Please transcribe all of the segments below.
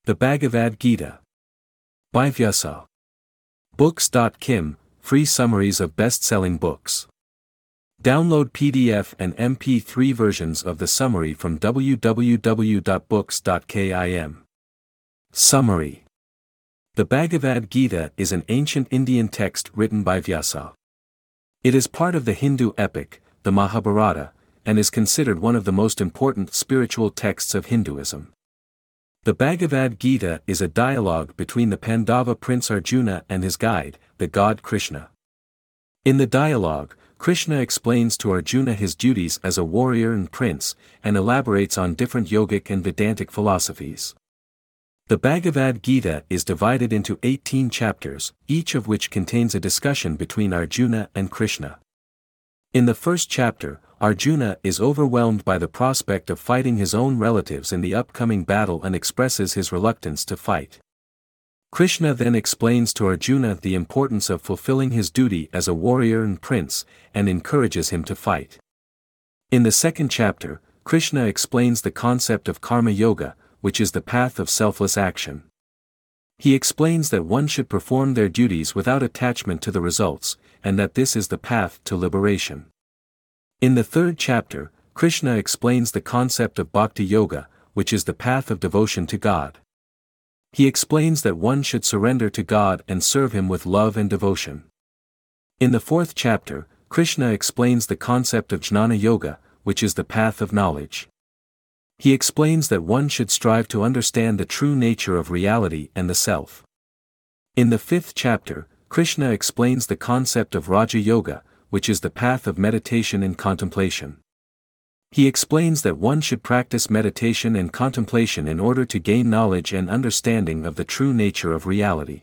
The Bhagavad Gita. By Vyasa. Books.kim, free summaries of best-selling books. Download PDF and MP3 versions of the summary from www.books.kim. Summary. The Bhagavad Gita is an ancient Indian text written by Vyasa. It is part of the Hindu epic, the Mahabharata, and is considered one of the most important spiritual texts of Hinduism. The Bhagavad Gita is a dialogue between the Pandava prince Arjuna and his guide, the god Krishna. In the dialogue, Krishna explains to Arjuna his duties as a warrior and prince, and elaborates on different yogic and Vedantic philosophies. The Bhagavad Gita is divided into 18 chapters, each of which contains a discussion between Arjuna and Krishna. In the first chapter, Arjuna is overwhelmed by the prospect of fighting his own relatives in the upcoming battle and expresses his reluctance to fight. Krishna then explains to Arjuna the importance of fulfilling his duty as a warrior and prince, and encourages him to fight. In the second chapter, Krishna explains the concept of karma yoga, which is the path of selfless action. He explains that one should perform their duties without attachment to the results, and that this is the path to liberation. In the third chapter, Krishna explains the concept of bhakti yoga, which is the path of devotion to God. He explains that one should surrender to God and serve Him with love and devotion. In the fourth chapter, Krishna explains the concept of jnana yoga, which is the path of knowledge. He explains that one should strive to understand the true nature of reality and the self. In the fifth chapter, Krishna explains the concept of Raja Yoga, which is the path of meditation and contemplation. He explains that one should practice meditation and contemplation in order to gain knowledge and understanding of the true nature of reality.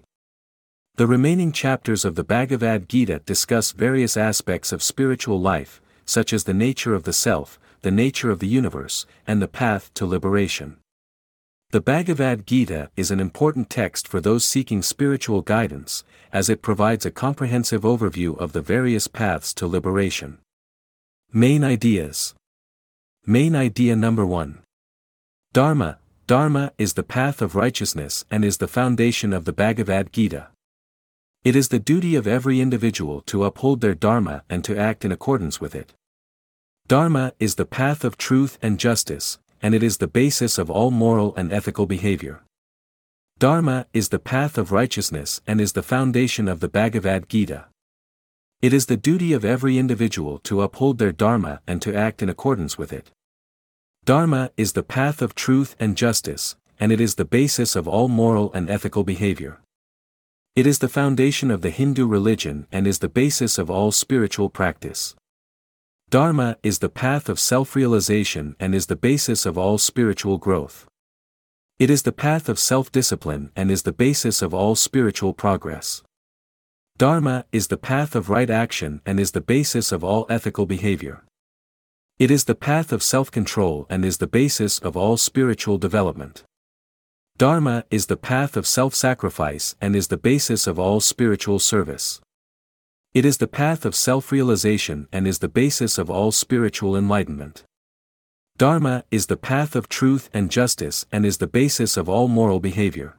The remaining chapters of the Bhagavad Gita discuss various aspects of spiritual life, such as the nature of the self, the nature of the universe, and the path to liberation. The Bhagavad Gita is an important text for those seeking spiritual guidance, as it provides a comprehensive overview of the various paths to liberation. Main ideas. Main idea number 1. Dharma. Dharma is the path of righteousness and is the foundation of the Bhagavad Gita. It is the duty of every individual to uphold their dharma and to act in accordance with it. Dharma is the path of truth and justice, and it is the basis of all moral and ethical behavior. Dharma is the path of righteousness and is the foundation of the Bhagavad Gita. It is the duty of every individual to uphold their dharma and to act in accordance with it. Dharma is the path of truth and justice, and it is the basis of all moral and ethical behavior. It is the foundation of the Hindu religion and is the basis of all spiritual practice. Dharma is the path of self-realization and is the basis of all spiritual growth. It is the path of self-discipline and is the basis of all spiritual progress. Dharma is the path of right action and is the basis of all ethical behavior. It is the path of self-control and is the basis of all spiritual development. Dharma is the path of self-sacrifice and is the basis of all spiritual service. It is the path of self-realization and is the basis of all spiritual enlightenment. Dharma is the path of truth and justice and is the basis of all moral behavior.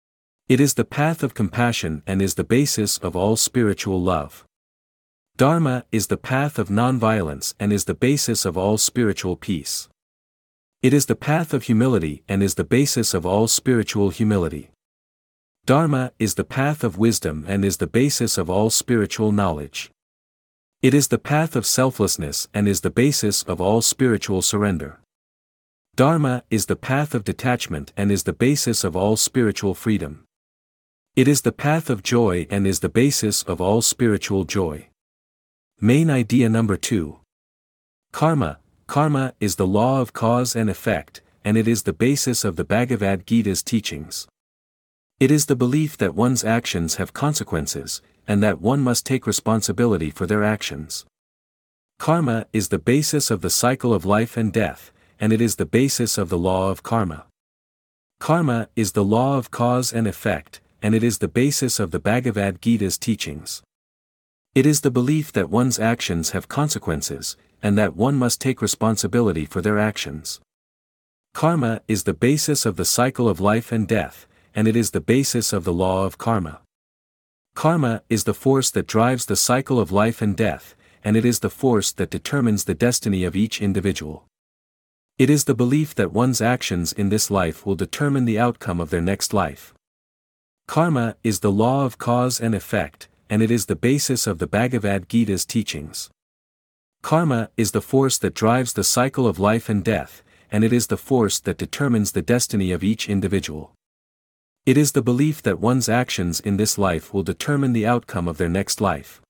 It is the path of compassion and is the basis of all spiritual love. Dharma is the path of non-violence and is the basis of all spiritual peace. It is the path of humility and is the basis of all spiritual humility. Dharma is the path of wisdom and is the basis of all spiritual knowledge. It is the path of selflessness and is the basis of all spiritual surrender. Dharma is the path of detachment and is the basis of all spiritual freedom. It is the path of joy and is the basis of all spiritual joy. Main idea number 2. Karma. Karma is the law of cause and effect, and it is the basis of the Bhagavad Gita's teachings. It is the belief that one's actions have consequences, and that one must take responsibility for their actions. Karma is the basis of the cycle of life and death, and it is the basis of the law of karma. Karma is the law of cause and effect, and it is the basis of the Bhagavad Gita's teachings. It is the belief that one's actions have consequences, and that one must take responsibility for their actions. Karma is the basis of the cycle of life and death, and it is the basis of the law of karma. Karma is the force that drives the cycle of life and death, and it is the force that determines the destiny of each individual. It is the belief that one's actions in this life will determine the outcome of their next life. Karma is the law of cause and effect, and it is the basis of the Bhagavad Gita's teachings. Karma is the force that drives the cycle of life and death, and it is the force that determines the destiny of each individual. It is the belief that one's actions in this life will determine the outcome of their next life.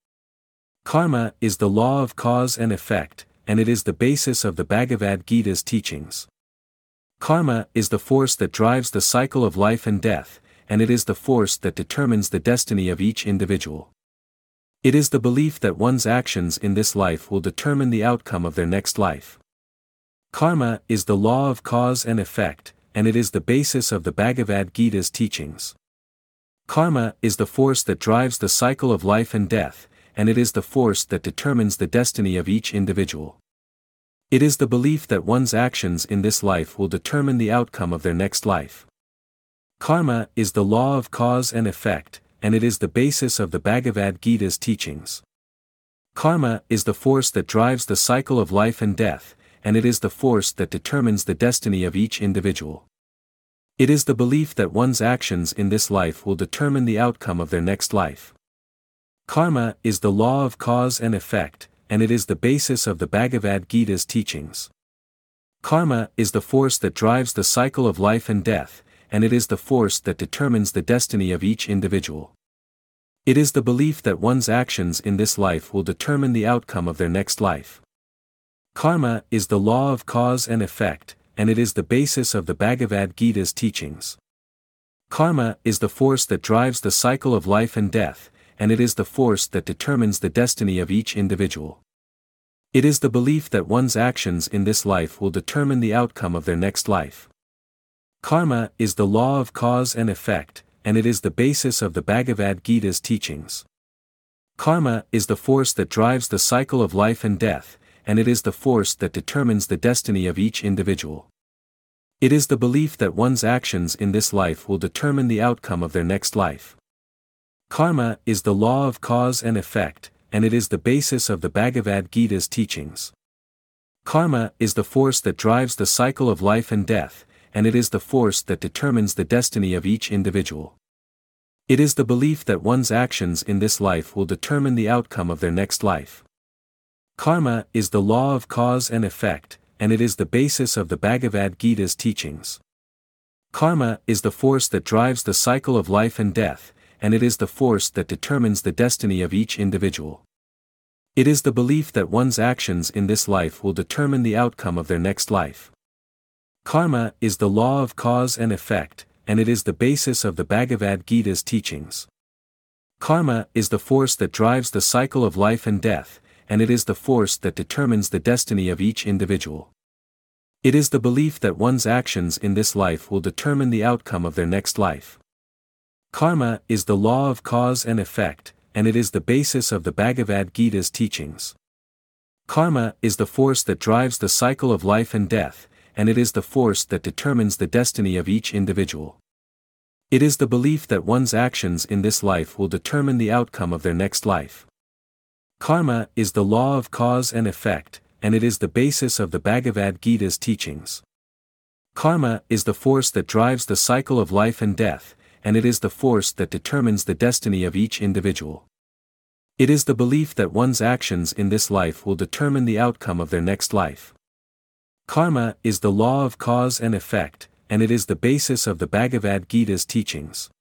Karma is the law of cause and effect, and it is the basis of the Bhagavad Gita's teachings. Karma is the force that drives the cycle of life and death, and it is the force that determines the destiny of each individual. It is the belief that one's actions in this life will determine the outcome of their next life. Karma is the law of cause and effect, and it is the basis of the Bhagavad Gita's teachings. Karma is the force that drives the cycle of life and death, and it is the force that determines the destiny of each individual. It is the belief that one's actions in this life will determine the outcome of their next life. Karma is the law of cause and effect, and it is the basis of the Bhagavad Gita's teachings. Karma is the force that drives the cycle of life and death, and it is the force that determines the destiny of each individual. It is the belief that one's actions in this life will determine the outcome of their next life. Karma is the law of cause and effect, and it is the basis of the Bhagavad Gita's teachings. Karma is the force that drives the cycle of life and death, and it is the force that determines the destiny of each individual. It is the belief that one's actions in this life will determine the outcome of their next life. Karma is the law of cause and effect, and it is the basis of the Bhagavad Gita's teachings. Karma is the force that drives the cycle of life and death, and it is the force that determines the destiny of each individual. It is the belief that one's actions in this life will determine the outcome of their next life. Karma is the law of cause and effect, and it is the basis of the Bhagavad Gita's teachings. Karma is the force that drives the cycle of life and death, and it is the force that determines the destiny of each individual. It is the belief that one's actions in this life will determine the outcome of their next life. Karma is the law of cause and effect, and it is the basis of the Bhagavad Gita's teachings. Karma is the force that drives the cycle of life and death, and it is the force that determines the destiny of each individual. It is the belief that one's actions in this life will determine the outcome of their next life. Karma is the law of cause and effect, and it is the basis of the Bhagavad Gita's teachings. Karma is the force that drives the cycle of life and death, and it is the force that determines the destiny of each individual. It is the belief that one's actions in this life will determine the outcome of their next life. Karma is the law of cause and effect, and it is the basis of the Bhagavad Gita's teachings. Karma is the force that drives the cycle of life and death, and it is the force that determines the destiny of each individual. It is the belief that one's actions in this life will determine the outcome of their next life. Karma is the law of cause and effect, and it is the basis of the Bhagavad Gita's teachings. Karma is the force that drives the cycle of life and death, and it is the force that determines the destiny of each individual. It is the belief that one's actions in this life will determine the outcome of their next life. Karma is the law of cause and effect, and it is the basis of the Bhagavad Gita's teachings. Karma is the force that drives the cycle of life and death, and it is the force that determines the destiny of each individual. It is the belief that one's actions in this life will determine the outcome of their next life. Karma is the law of cause and effect, and it is the basis of the Bhagavad Gita's teachings.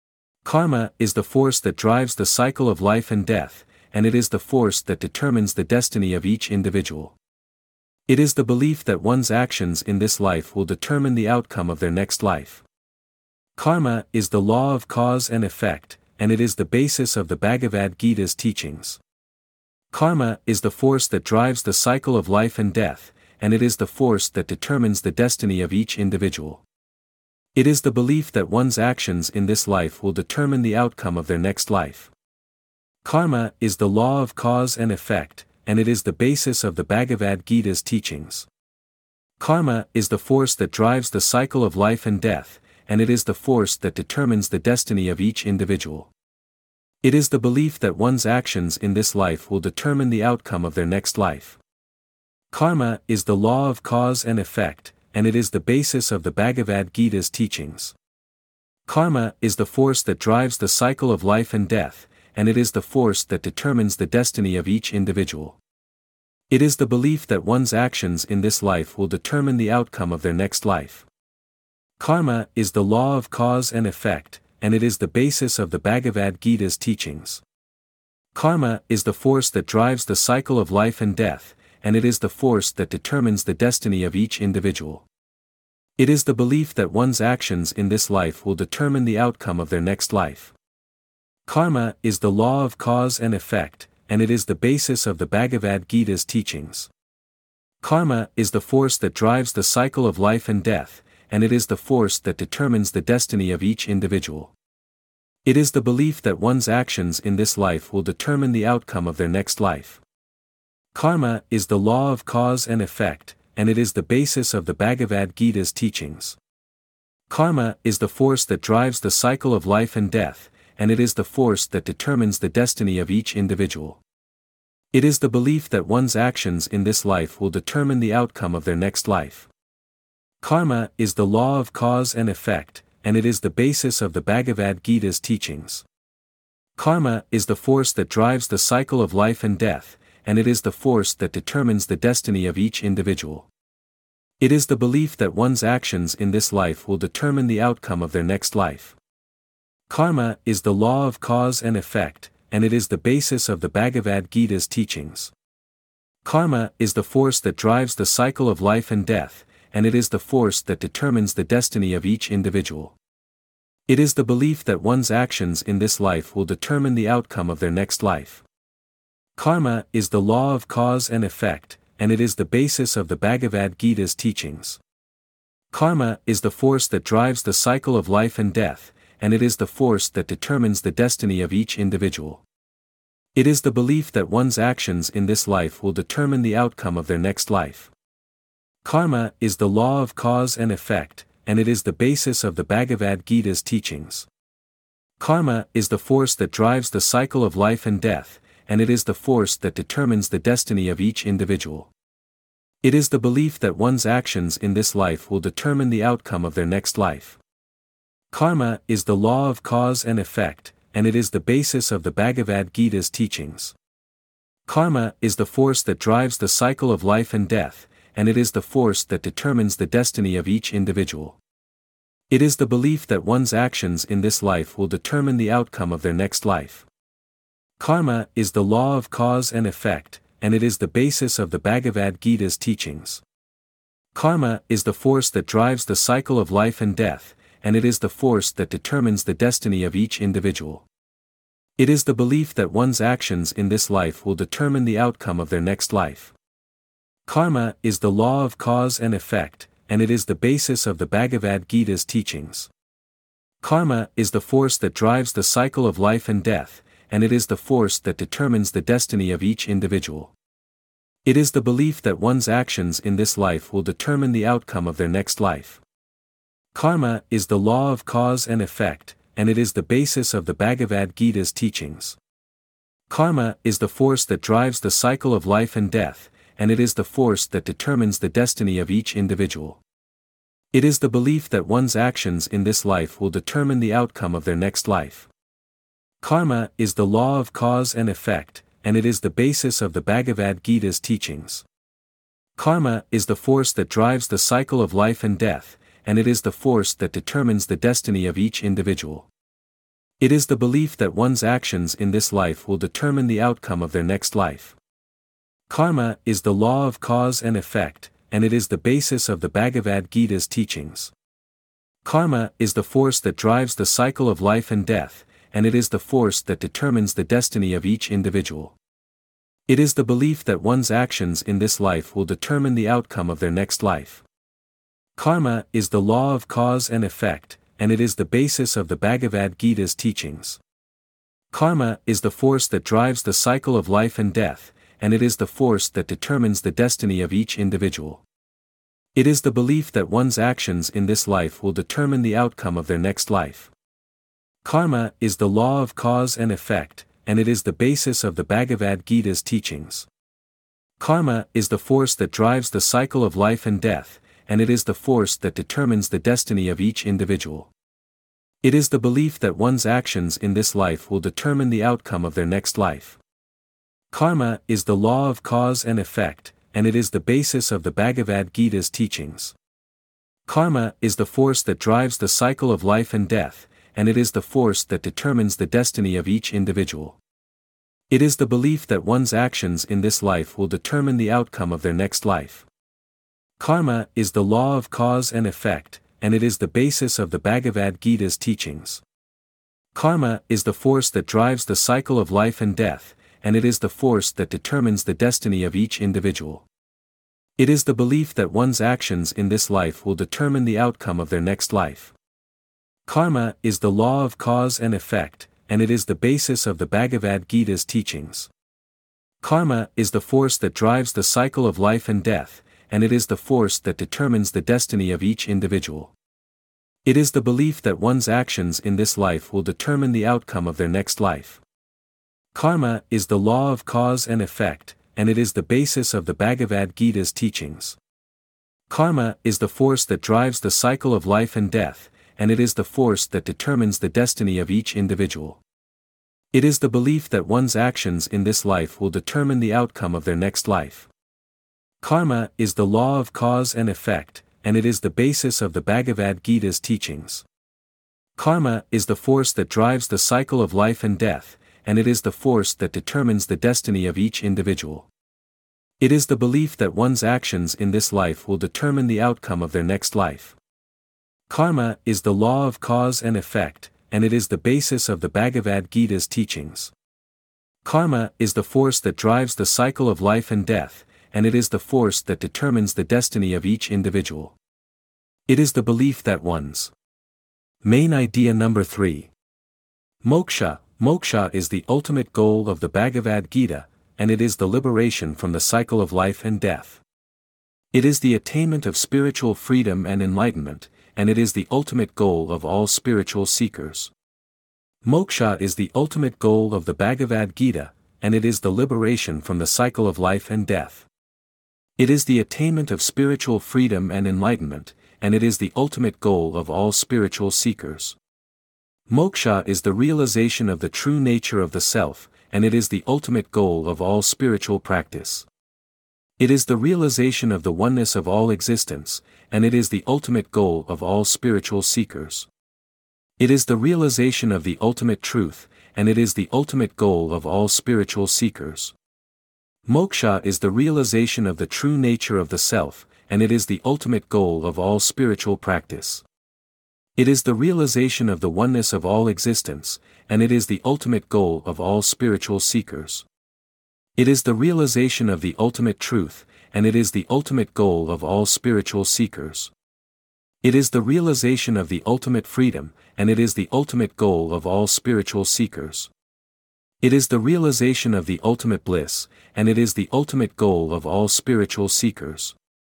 Karma is the force that drives the cycle of life and death, and it is the force that determines the destiny of each individual. It is the belief that one's actions in this life will determine the outcome of their next life. Karma is the law of cause and effect, and it is the basis of the Bhagavad Gita's teachings. Karma is the force that drives the cycle of life and death, and it is the force that determines the destiny of each individual. It is the belief that one's actions in this life will determine the outcome of their next life. Karma is the law of cause and effect, and it is the basis of the Bhagavad Gita's teachings. Karma is the force that drives the cycle of life and death, and it is the force that determines the destiny of each individual. It is the belief that one's actions in this life will determine the outcome of their next life. Karma is the law of cause and effect, and it is the basis of the Bhagavad Gita's teachings. Karma is the force that drives the cycle of life and death, and it is the force that determines the destiny of each individual. It is the belief that one's actions in this life will determine the outcome of their next life. Karma is the law of cause and effect, and it is the basis of the Bhagavad Gita's teachings. Karma is the force that drives the cycle of life and death, and it is the force that determines the destiny of each individual. It is the belief that one's actions in this life will determine the outcome of their next life. Karma is the law of cause and effect, and it is the basis of the Bhagavad Gita's teachings. Karma is the force that drives the cycle of life and death, and it is the force that determines the destiny of each individual. It is the belief that one's actions in this life will determine the outcome of their next life. Karma is the law of cause and effect, and it is the basis of the Bhagavad Gita's teachings. Karma is the force that drives the cycle of life and death, and it is the force that determines the destiny of each individual. It is the belief that one's actions in this life will determine the outcome of their next life. Karma is the law of cause and effect, and it is the basis of the Bhagavad Gita's teachings. Karma is the force that drives the cycle of life and death, and it is the force that determines the destiny of each individual. It is the belief that one's actions in this life will determine the outcome of their next life. Karma is the law of cause and effect, and it is the basis of the Bhagavad Gita's teachings. Karma is the force that drives the cycle of life and death, and it is the force that determines the destiny of each individual. It is the belief that one's actions in this life will determine the outcome of their next life. Karma is the law of cause and effect, and it is the basis of the Bhagavad Gita's teachings. Karma is the force that drives the cycle of life and death, and it is the force that determines the destiny of each individual. It is the belief that one's actions in this life will determine the outcome of their next life. Karma is the law of cause and effect, and it is the basis of the Bhagavad Gita's teachings. Karma is the force that drives the cycle of life and death, and it is the force that determines the destiny of each individual. It is the belief that one's actions in this life will determine the outcome of their next life. Karma is the law of cause and effect, and it is the basis of the Bhagavad Gita's teachings. Karma is the force that drives the cycle of life and death, and it is the force that determines the destiny of each individual. It is the belief that one's actions in this life will determine the outcome of their next life. Karma is the law of cause and effect, and it is the basis of the Bhagavad Gita's teachings. Karma is the force that drives the cycle of life and death, and it is the force that determines the destiny of each individual. It is the belief that one's actions in this life will determine the outcome of their next life. Karma is the law of cause and effect, and it is the basis of the Bhagavad Gita's teachings. Karma is the force that drives the cycle of life and death, and it is the force that determines the destiny of each individual. It is the belief that one's actions in this life will determine the outcome of their next life. Karma is the law of cause and effect, and it is the basis of the Bhagavad Gita's teachings. Karma is the force that drives the cycle of life and death, and it is the force that determines the destiny of each individual. It is the belief that one's actions in this life will determine the outcome of their next life. Karma is the law of cause and effect, and it is the basis of the Bhagavad Gita's teachings. Karma is the force that drives the cycle of life and death, and it is the force that determines the destiny of each individual. It is the belief that one's actions in this life will determine the outcome of their next life. Karma is the law of cause and effect, and it is the basis of the Bhagavad Gita's teachings. Karma is the force that drives the cycle of life and death, and it is the force that determines the destiny of each individual. It is the belief that one's actions in this life will determine the outcome of their next life. Karma is the law of cause and effect, and it is the basis of the Bhagavad Gita's teachings. Karma is the force that drives the cycle of life and death, and it is the force that determines the destiny of each individual. It is the belief that one's actions in this life will determine the outcome of their next life. Karma is the law of cause and effect, and it is the basis of the Bhagavad Gita's teachings. Karma is the force that drives the cycle of life and death, and it is the force that determines the destiny of each individual. It is the belief that one's actions in this life will determine the outcome of their next life. Karma is the law of cause and effect, and it is the basis of the Bhagavad Gita's teachings. Karma is the force that drives the cycle of life and death, and it is the force that determines the destiny of each individual. It is the belief that one's actions in this life will determine the outcome of their next life. Karma is the law of cause and effect, and it is the basis of the Bhagavad Gita's teachings. Karma is the force that drives the cycle of life and death, and it is the force that determines the destiny of each individual. It is the belief that one's actions in this life will determine the outcome of their next life. Karma is the law of cause and effect, and it is the basis of the Bhagavad Gita's teachings. Karma is the force that drives the cycle of life and death, and it is the force that determines the destiny of each individual. It is the belief that one's actions in this life will determine the outcome of their next life. Karma is the law of cause and effect, and it is the basis of the Bhagavad Gita's teachings. Karma is the force that drives the cycle of life and death, and it is the force that determines the destiny of each individual. It is the belief that one's actions in this life will determine the outcome of their next life. Karma is the law of cause and effect, and it is the basis of the Bhagavad Gita's teachings. Karma is the force that drives the cycle of life and death, and it is the force that determines the destiny of each individual. It is the belief that one's actions in this life will determine the outcome of their next life. Karma is the law of cause and effect, and it is the basis of the Bhagavad Gita's teachings. Karma is the force that drives the cycle of life and death, and it is the force that determines the destiny of each individual. It is the belief that one's main idea number 3. Moksha is the ultimate goal of the Bhagavad Gita, and it is the liberation from the cycle of life and death. It is the attainment of spiritual freedom and enlightenment, and it is the ultimate goal of all spiritual seekers. Moksha is the ultimate goal of the Bhagavad Gita, and it is the liberation from the cycle of life and death. It is the attainment of spiritual freedom and enlightenment, and it is the ultimate goal of all spiritual seekers. Moksha is the realization of the true nature of the self, and it is the ultimate goal of all spiritual practice. It is the realization of the oneness of all existence, and it is the ultimate goal of all spiritual seekers. It is the realization of the ultimate truth, and it is the ultimate goal of all spiritual seekers. Moksha is the realization of the true nature of the self, and it is the ultimate goal of all spiritual practice. It is the realization of the oneness of all existence, and it is the ultimate goal of all spiritual seekers. It is the realization of the ultimate truth, and it is the ultimate goal of all spiritual seekers. It is the realization of the ultimate freedom, and it is the ultimate goal of all spiritual seekers. It is the realization of the ultimate bliss, and it is the ultimate goal of all spiritual seekers.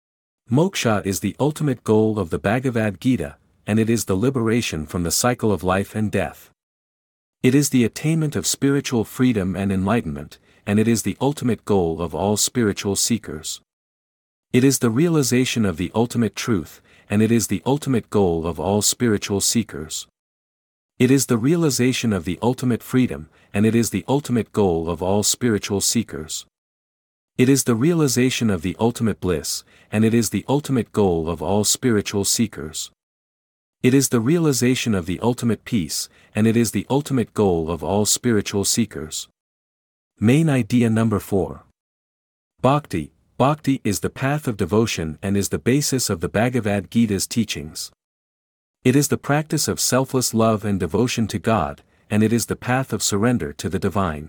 Moksha is the ultimate goal of the Bhagavad Gita, and it is the liberation from the cycle of life and death. It is the attainment of spiritual freedom and enlightenment, and it is the ultimate goal of all spiritual seekers. It is the realization of the ultimate truth, and it is the ultimate goal of all spiritual seekers. It is the realization of the ultimate freedom, and it is the ultimate goal of all spiritual seekers. It is the realization of the ultimate bliss, and it is the ultimate goal of all spiritual seekers. It is the realization of the ultimate peace, and it is the ultimate goal of all spiritual seekers. Main idea number 4. Bhakti is the path of devotion and is the basis of the Bhagavad Gita's teachings. It is the practice of selfless love and devotion to God, and it is the path of surrender to the divine.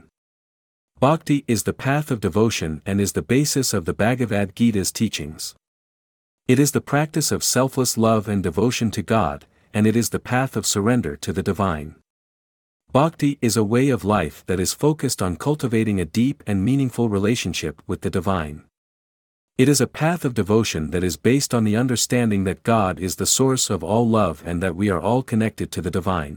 Bhakti is the path of devotion and is the basis of the Bhagavad Gita's teachings. It is the practice of selfless love and devotion to God, and it is the path of surrender to the divine. Bhakti is a way of life that is focused on cultivating a deep and meaningful relationship with the divine. It is a path of devotion that is based on the understanding that God is the source of all love and that we are all connected to the divine.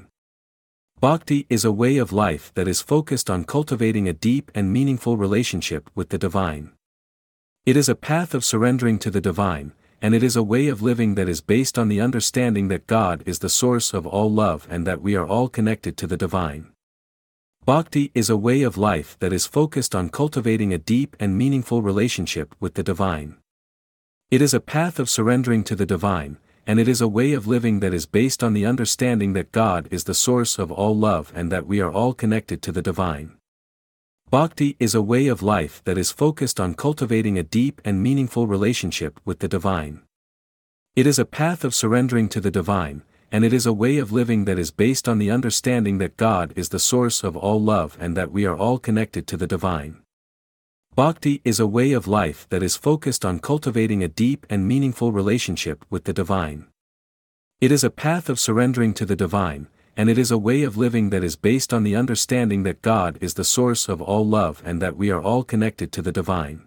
Bhakti is a way of life that is focused on cultivating a deep and meaningful relationship with the divine. It is a path of surrendering to the divine, and it is a way of living that is based on the understanding that God is the source of all love and that we are all connected to the divine. Bhakti is a way of life that is focused on cultivating a deep and meaningful relationship with the divine. It is a path of surrendering to the divine, and it is a way of living that is based on the understanding that God is the source of all love and that we are all connected to the divine. Bhakti is a way of life that is focused on cultivating a deep and meaningful relationship with the divine. It is a path of surrendering to the divine, and it is a way of living that is based on the understanding that God is the source of all love and that we are all connected to the divine. Bhakti is a way of life that is focused on cultivating a deep and meaningful relationship with the divine. It is a path of surrendering to the divine, and it is a way of living that is based on the understanding that God is the source of all love and that we are all connected to the divine.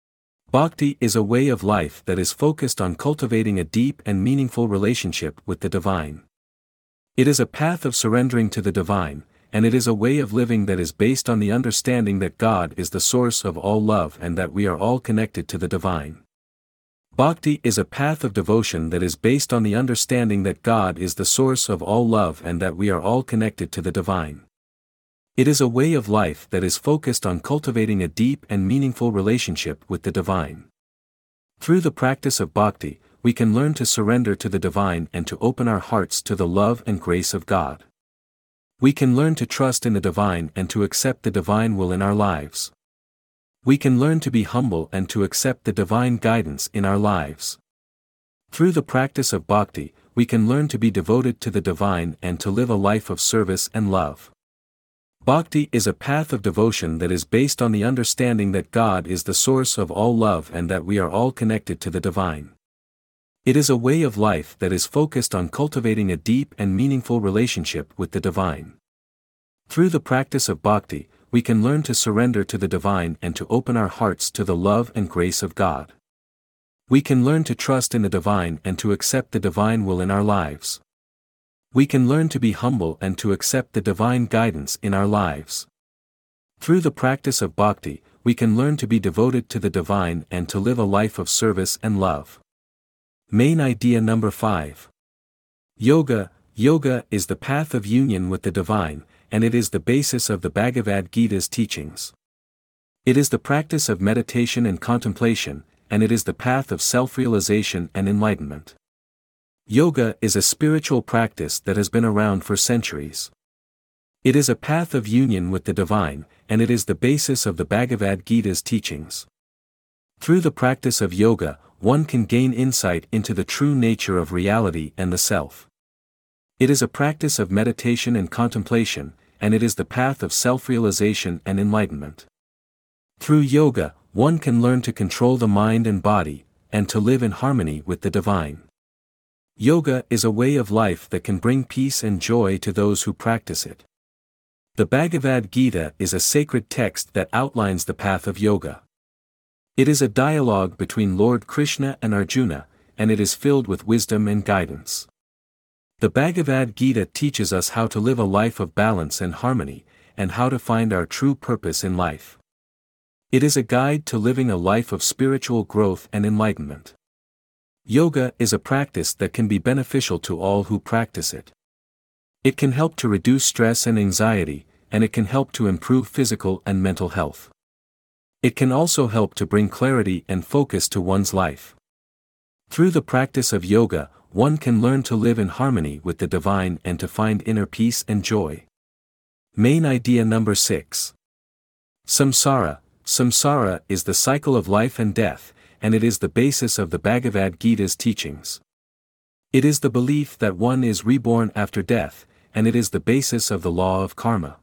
Bhakti is a way of life that is focused on cultivating a deep and meaningful relationship with the divine. It is a path of surrendering to the divine, and it is a way of living that is based on the understanding that God is the source of all love and that we are all connected to the divine. Bhakti is a path of devotion that is based on the understanding that God is the source of all love and that we are all connected to the divine. It is a way of life that is focused on cultivating a deep and meaningful relationship with the divine. Through the practice of bhakti, we can learn to surrender to the divine and to open our hearts to the love and grace of God. We can learn to trust in the divine and to accept the divine will in our lives. We can learn to be humble and to accept the divine guidance in our lives. Through the practice of bhakti, we can learn to be devoted to the divine and to live a life of service and love. Bhakti is a path of devotion that is based on the understanding that God is the source of all love and that we are all connected to the divine. It is a way of life that is focused on cultivating a deep and meaningful relationship with the divine. Through the practice of bhakti, we can learn to surrender to the divine and to open our hearts to the love and grace of God. We can learn to trust in the divine and to accept the divine will in our lives. We can learn to be humble and to accept the divine guidance in our lives. Through the practice of bhakti, we can learn to be devoted to the divine and to live a life of service and love. Main idea number 5. Yoga. Yoga is the path of union with the divine, and it is the basis of the Bhagavad Gita's teachings. It is the practice of meditation and contemplation, and it is the path of self-realization and enlightenment. Yoga is a spiritual practice that has been around for centuries. It is a path of union with the divine, and it is the basis of the Bhagavad Gita's teachings. Through the practice of yoga, one can gain insight into the true nature of reality and the self. It is a practice of meditation and contemplation, and it is the path of self-realization and enlightenment. Through yoga, one can learn to control the mind and body, and to live in harmony with the divine. Yoga is a way of life that can bring peace and joy to those who practice it. The Bhagavad Gita is a sacred text that outlines the path of yoga. It is a dialogue between Lord Krishna and Arjuna, and it is filled with wisdom and guidance. The Bhagavad Gita teaches us how to live a life of balance and harmony, and how to find our true purpose in life. It is a guide to living a life of spiritual growth and enlightenment. Yoga is a practice that can be beneficial to all who practice it. It can help to reduce stress and anxiety, and it can help to improve physical and mental health. It can also help to bring clarity and focus to one's life. Through the practice of yoga, one can learn to live in harmony with the divine and to find inner peace and joy. Main idea number 6. Samsara. Samsara is the cycle of life and death, and it is the basis of the Bhagavad Gita's teachings. It is the belief that one is reborn after death, and it is the basis of the law of karma.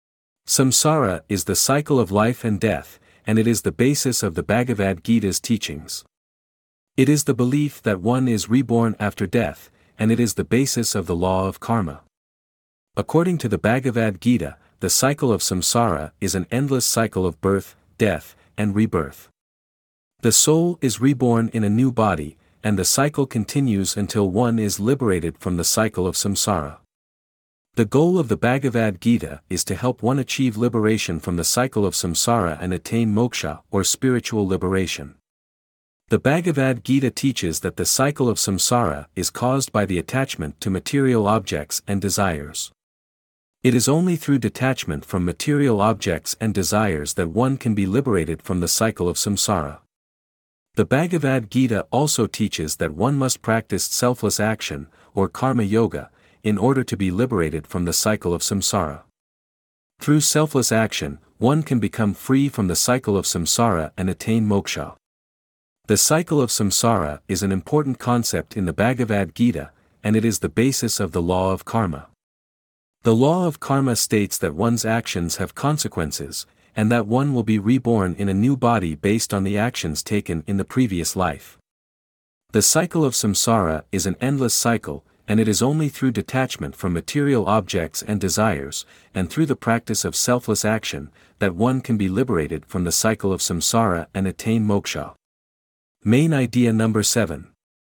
Samsara is the cycle of life and death, and it is the basis of the Bhagavad Gita's teachings. It is the belief that one is reborn after death, and it is the basis of the law of karma. According to the Bhagavad Gita, the cycle of samsara is an endless cycle of birth, death, and rebirth. The soul is reborn in a new body, and the cycle continues until one is liberated from the cycle of samsara. The goal of the Bhagavad Gita is to help one achieve liberation from the cycle of samsara and attain moksha or spiritual liberation. The Bhagavad Gita teaches that the cycle of samsara is caused by the attachment to material objects and desires. It is only through detachment from material objects and desires that one can be liberated from the cycle of samsara. The Bhagavad Gita also teaches that one must practice selfless action, or karma yoga, in order to be liberated from the cycle of samsara. Through selfless action, one can become free from the cycle of samsara and attain moksha. The cycle of samsara is an important concept in the Bhagavad Gita, and it is the basis of the law of karma. The law of karma states that one's actions have consequences, and that one will be reborn in a new body based on the actions taken in the previous life. The cycle of samsara is an endless cycle, and it is only through detachment from material objects and desires, and through the practice of selfless action, that one can be liberated from the cycle of samsara and attain moksha. Main idea number 7.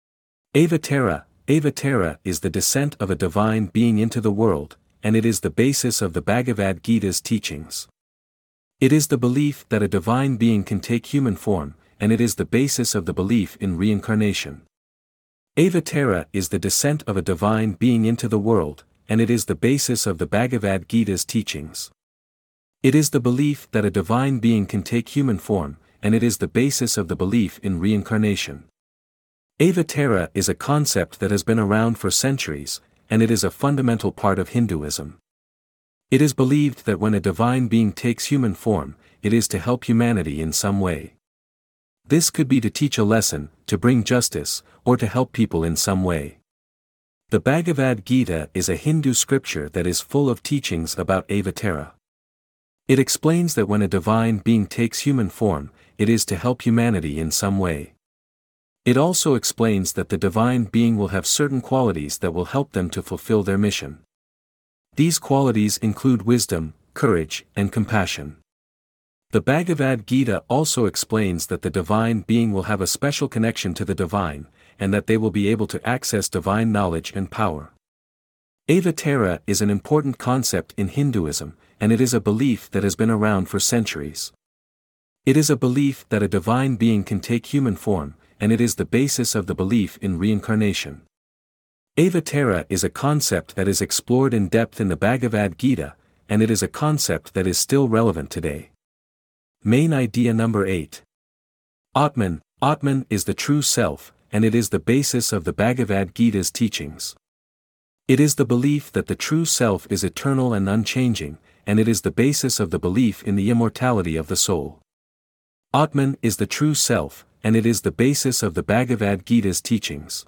Avatara. Avatara is the descent of a divine being into the world, and it is the basis of the Bhagavad Gita's teachings. It is the belief that a divine being can take human form, and it is the basis of the belief in reincarnation. Avatara is the descent of a divine being into the world, and it is the basis of the Bhagavad Gita's teachings. It is the belief that a divine being can take human form, and it is the basis of the belief in reincarnation. Avatara is a concept that has been around for centuries, and it is a fundamental part of Hinduism. It is believed that when a divine being takes human form, it is to help humanity in some way. This could be to teach a lesson, to bring justice, or to help people in some way. The Bhagavad Gita is a Hindu scripture that is full of teachings about Avatara. It explains that when a divine being takes human form, it is to help humanity in some way. It also explains that the divine being will have certain qualities that will help them to fulfill their mission. These qualities include wisdom, courage, and compassion. The Bhagavad Gita also explains that the divine being will have a special connection to the divine, and that they will be able to access divine knowledge and power. Avatara is an important concept in Hinduism, and it is a belief that has been around for centuries. It is a belief that a divine being can take human form, and it is the basis of the belief in reincarnation. Avatara is a concept that is explored in depth in the Bhagavad Gita, and it is a concept that is still relevant today. Main idea number 8. Atman. Atman is the true self, and it is the basis of the Bhagavad Gita's teachings. It is the belief that the true self is eternal and unchanging, and it is the basis of the belief in the immortality of the soul. Atman is the true self, and it is the basis of the Bhagavad Gita's teachings.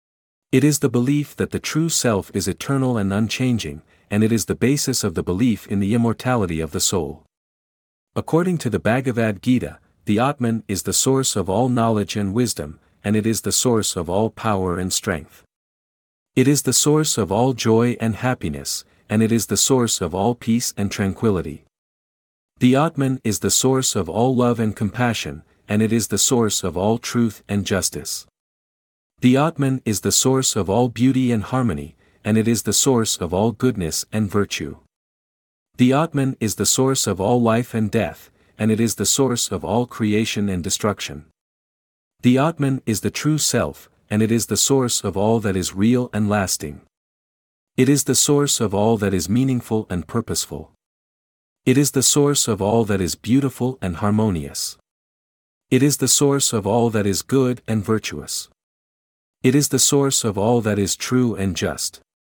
It is the belief that the true self is eternal and unchanging, and it is the basis of the belief in the immortality of the soul. According to the Bhagavad Gita, the Atman is the source of all knowledge and wisdom, and it is the source of all power and strength. It is the source of all joy and happiness, and it is the source of all peace and tranquility. The Atman is the source of all love and compassion, and it is the source of all truth and justice. The Atman is the source of all beauty and harmony, and it is the source of all goodness and virtue. The Atman is the source of all life and death, and it is the source of all creation and destruction. The Atman is the true self, and it is the source of all that is real and lasting. It is the source of all that is meaningful and purposeful. It is the source of all that is beautiful and harmonious. It is the source of all that is good and virtuous. It is the source of all that is true and just.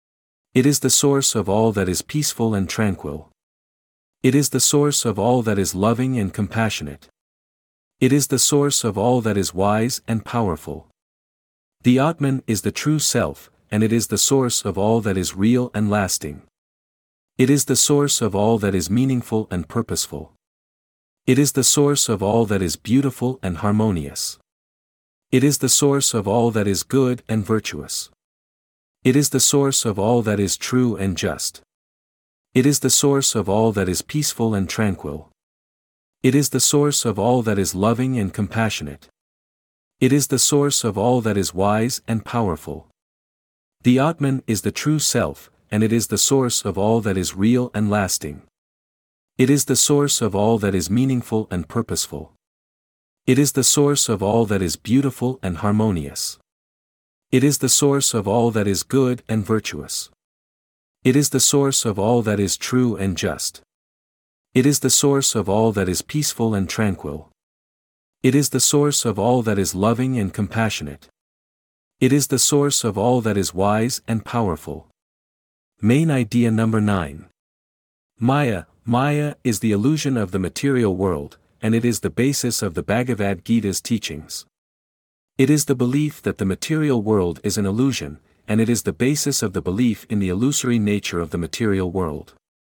It is the source of all that is peaceful and tranquil. It is the source of all that is loving and compassionate. It is the source of all that is wise and powerful. The Atman is the true self, and it is the source of all that is real and lasting. It is the source of all that is meaningful and purposeful. It is the source of all that is beautiful and harmonious. It is the source of all that is good and virtuous. It is the source of all that is true and just. It is the source of all that is peaceful and tranquil. It is the source of all that is loving and compassionate. It is the source of all that is wise and powerful. The Atman is the true self, and it is the source of all that is real and lasting. It is the source of all that is meaningful and purposeful. It is the source of all that is beautiful and harmonious. It is the source of all that is good and virtuous. It is the source of all that is true and just. It is the source of all that is peaceful and tranquil. It is the source of all that is loving and compassionate. It is the source of all that is wise and powerful. Main idea number 9. Maya. Maya is the illusion of the material world, and it is the basis of the Bhagavad Gita's teachings. It is the belief that the material world is an illusion, and it is the basis of the belief in the illusory nature of the material world.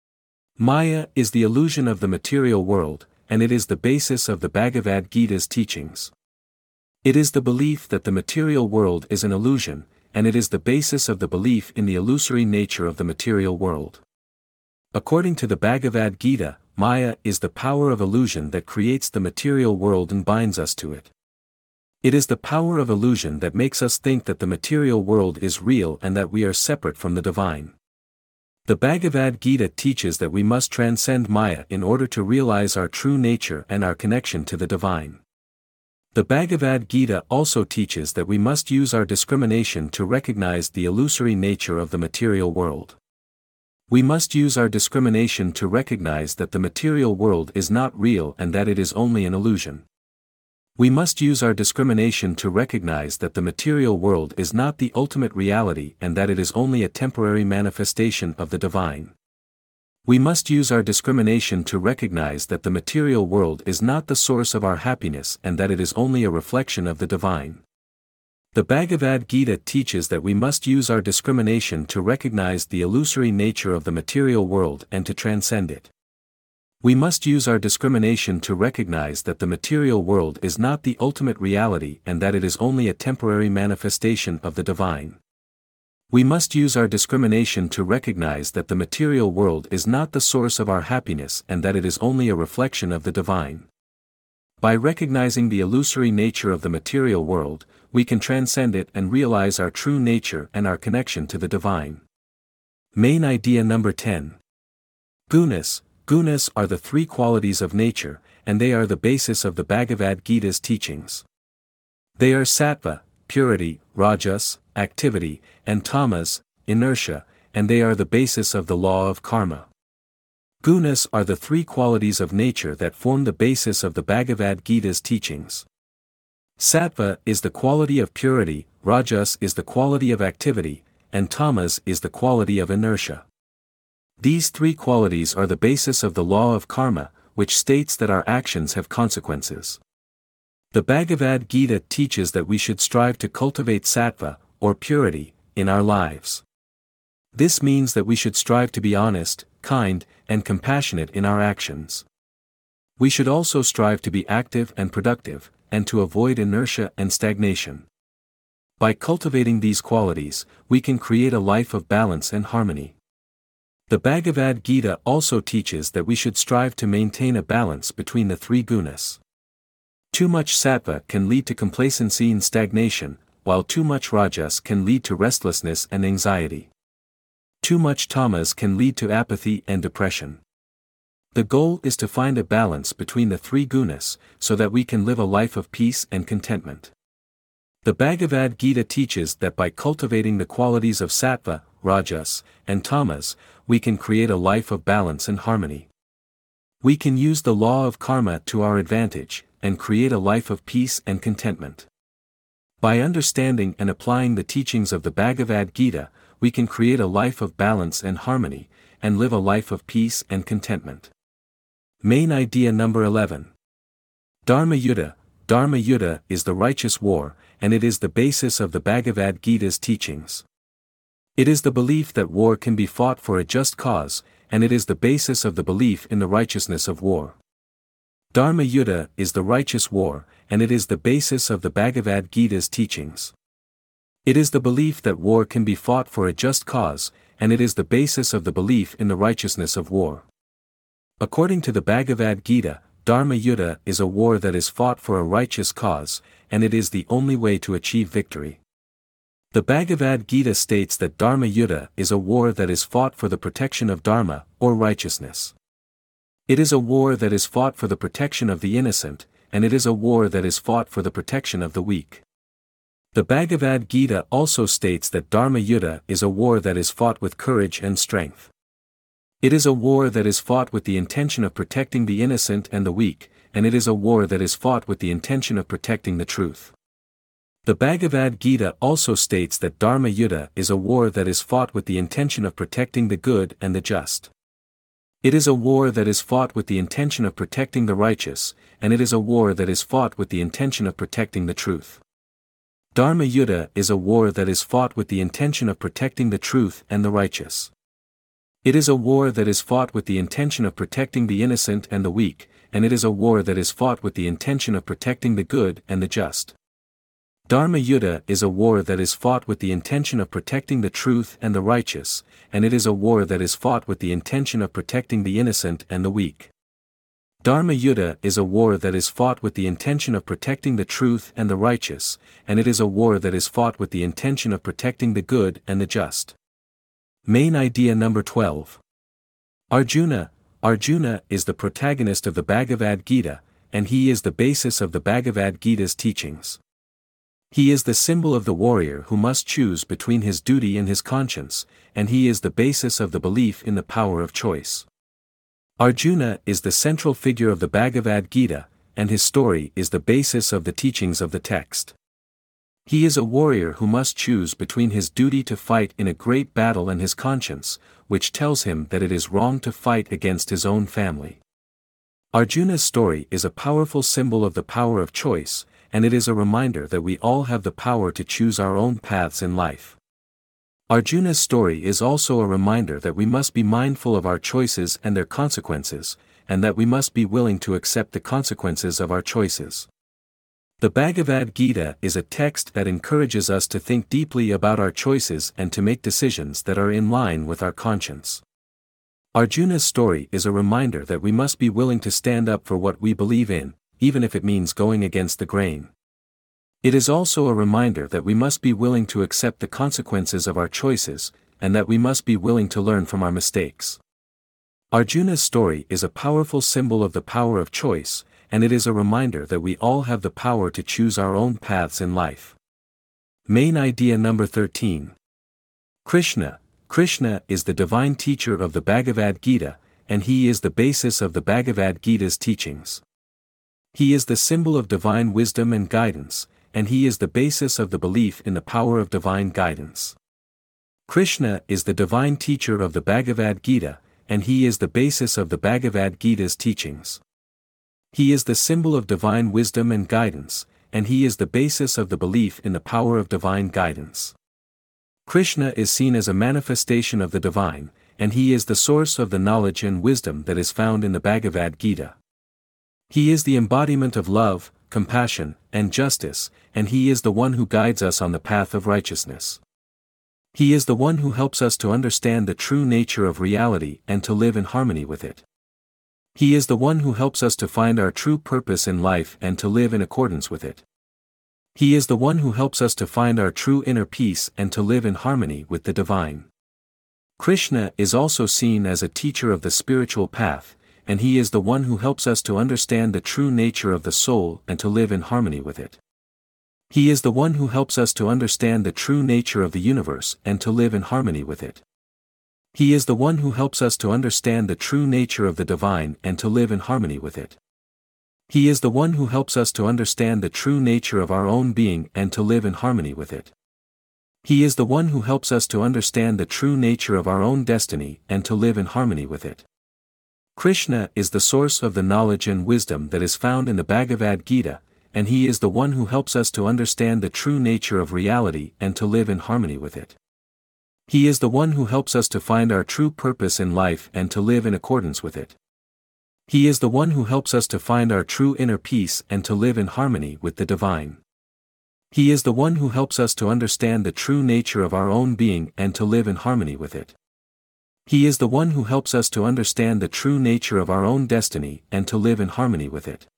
Maya is the illusion of the material world, and it is the basis of the Bhagavad Gita's teachings. It is the belief that the material world is an illusion, and it is the basis of the belief in the illusory nature of the material world. According to the Bhagavad Gita, Maya is the power of illusion that creates the material world and binds us to it. It is the power of illusion that makes us think that the material world is real and that we are separate from the divine. The Bhagavad Gita teaches that we must transcend Maya in order to realize our true nature and our connection to the divine. The Bhagavad Gita also teaches that we must use our discrimination to recognize the illusory nature of the material world. We must use our discrimination to recognize that the material world is not real and that it is only an illusion. We must use our discrimination to recognize that the material world is not the ultimate reality and that it is only a temporary manifestation of the divine. We must use our discrimination to recognize that the material world is not the source of our happiness and that it is only a reflection of the divine. The Bhagavad Gita teaches that we must use our discrimination to recognize the illusory nature of the material world and to transcend it. We must use our discrimination to recognize that the material world is not the ultimate reality and that it is only a temporary manifestation of the divine. We must use our discrimination to recognize that the material world is not the source of our happiness and that it is only a reflection of the divine. By recognizing the illusory nature of the material world, we can transcend it and realize our true nature and our connection to the divine. Main idea number 10. Gunas. Gunas are the three qualities of nature, and they are the basis of the Bhagavad Gita's teachings. They are sattva, purity, rajas, activity, and tamas, inertia, and they are the basis of the law of karma. Gunas are the three qualities of nature that form the basis of the Bhagavad Gita's teachings. Sattva is the quality of purity, rajas is the quality of activity, and tamas is the quality of inertia. These three qualities are the basis of the law of karma, which states that our actions have consequences. The Bhagavad Gita teaches that we should strive to cultivate sattva, or purity, in our lives. This means that we should strive to be honest, kind, and compassionate in our actions. We should also strive to be active and productive, and to avoid inertia and stagnation. By cultivating these qualities, we can create a life of balance and harmony. The Bhagavad Gita also teaches that we should strive to maintain a balance between the three gunas. Too much sattva can lead to complacency and stagnation, while too much rajas can lead to restlessness and anxiety. Too much tamas can lead to apathy and depression. The goal is to find a balance between the three gunas, so that we can live a life of peace and contentment. The Bhagavad Gita teaches that by cultivating the qualities of sattva, rajas, and tamas, we can create a life of balance and harmony. We can use the law of karma to our advantage, and create a life of peace and contentment. By understanding and applying the teachings of the Bhagavad Gita, we can create a life of balance and harmony, and live a life of peace and contentment. Main idea number 11. Dharma Yuddha. Dharma Yuddha is the righteous war, and it is the basis of the Bhagavad Gita's teachings. It is the belief that war can be fought for a just cause, and it is the basis of the belief in the righteousness of war. Dharma Yuddha is the righteous war, and it is the basis of the Bhagavad Gita's teachings. It is the belief that war can be fought for a just cause, and it is the basis of the belief in the righteousness of war. According to the Bhagavad Gita, Dharma Yuddha is a war that is fought for a righteous cause, and it is the only way to achieve victory. The Bhagavad Gita states that Dharma Yuddha is a war that is fought for the protection of Dharma, or righteousness. It is a war that is fought for the protection of the innocent, and it is a war that is fought for the protection of the weak. The Bhagavad Gita also states that Dharma Yuddha is a war that is fought with courage and strength. It is a war that is fought with the intention of protecting the innocent and the weak, and it is a war that is fought with the intention of protecting the truth. The Bhagavad Gita also states that Dharma Yuddha is a war that is fought with the intention of protecting the good and the just. It is a war that is fought with the intention of protecting the righteous, and it is a war that is fought with the intention of protecting the truth. Dharma Yuddha is a war that is fought with the intention of protecting the truth and the righteous. It is a war that is fought with the intention of protecting the innocent and the weak, and it is a war that is fought with the intention of protecting the good and the just. Dharma Yuddha is a war that is fought with the intention of protecting the truth and the righteous, and it is a war that is fought with the intention of protecting the innocent and the weak. Dharma Yuddha is a war that is fought with the intention of protecting the truth and the righteous, and it is a war that is fought with the intention of protecting the good and the just. Main idea number 12. Arjuna is the protagonist of the Bhagavad Gita, and he is the basis of the Bhagavad Gita's teachings. He is the symbol of the warrior who must choose between his duty and his conscience, and he is the basis of the belief in the power of choice. Arjuna is the central figure of the Bhagavad Gita, and his story is the basis of the teachings of the text. He is a warrior who must choose between his duty to fight in a great battle and his conscience, which tells him that it is wrong to fight against his own family. Arjuna's story is a powerful symbol of the power of choice, and it is a reminder that we all have the power to choose our own paths in life. Arjuna's story is also a reminder that we must be mindful of our choices and their consequences, and that we must be willing to accept the consequences of our choices. The Bhagavad Gita is a text that encourages us to think deeply about our choices and to make decisions that are in line with our conscience. Arjuna's story is a reminder that we must be willing to stand up for what we believe in, even if it means going against the grain. It is also a reminder that we must be willing to accept the consequences of our choices, and that we must be willing to learn from our mistakes. Arjuna's story is a powerful symbol of the power of choice, and it is a reminder that we all have the power to choose our own paths in life. Main idea number 13. Krishna is the divine teacher of the Bhagavad Gita, and he is the basis of the Bhagavad Gita's teachings. He is the symbol of divine wisdom and guidance, and he is the basis of the belief in the power of divine guidance. Krishna is the divine teacher of the Bhagavad Gita, and he is the basis of the Bhagavad Gita's teachings. He is the symbol of divine wisdom and guidance, and he is the basis of the belief in the power of divine guidance. Krishna is seen as a manifestation of the divine, and he is the source of the knowledge and wisdom that is found in the Bhagavad Gita. He is the embodiment of love, compassion, and justice, and he is the one who guides us on the path of righteousness. He is the one who helps us to understand the true nature of reality and to live in harmony with it. He is the one who helps us to find our true purpose in life and to live in accordance with it. He is the one who helps us to find our true inner peace and to live in harmony with the divine. Krishna is also seen as a teacher of the spiritual path, and he is the one who helps us to understand the true nature of the soul and to live in harmony with it. He is the one who helps us to understand the true nature of the universe and to live in harmony with it. He is the one who helps us to understand the true nature of the divine and to live in harmony with it. He is the one who helps us to understand the true nature of our own being and to live in harmony with it. He is the one who helps us to understand the true nature of our own destiny and to live in harmony with it. Krishna is the source of the knowledge and wisdom that is found in the Bhagavad Gita, and he is the one who helps us to understand the true nature of reality and to live in harmony with it. He is the one who helps us to find our true purpose in life and to live in accordance with it. He is the one who helps us to find our true inner peace and to live in harmony with the divine. He is the one who helps us to understand the true nature of our own being and to live in harmony with it. He is the one who helps us to understand the true nature of our own destiny and to live in harmony with it.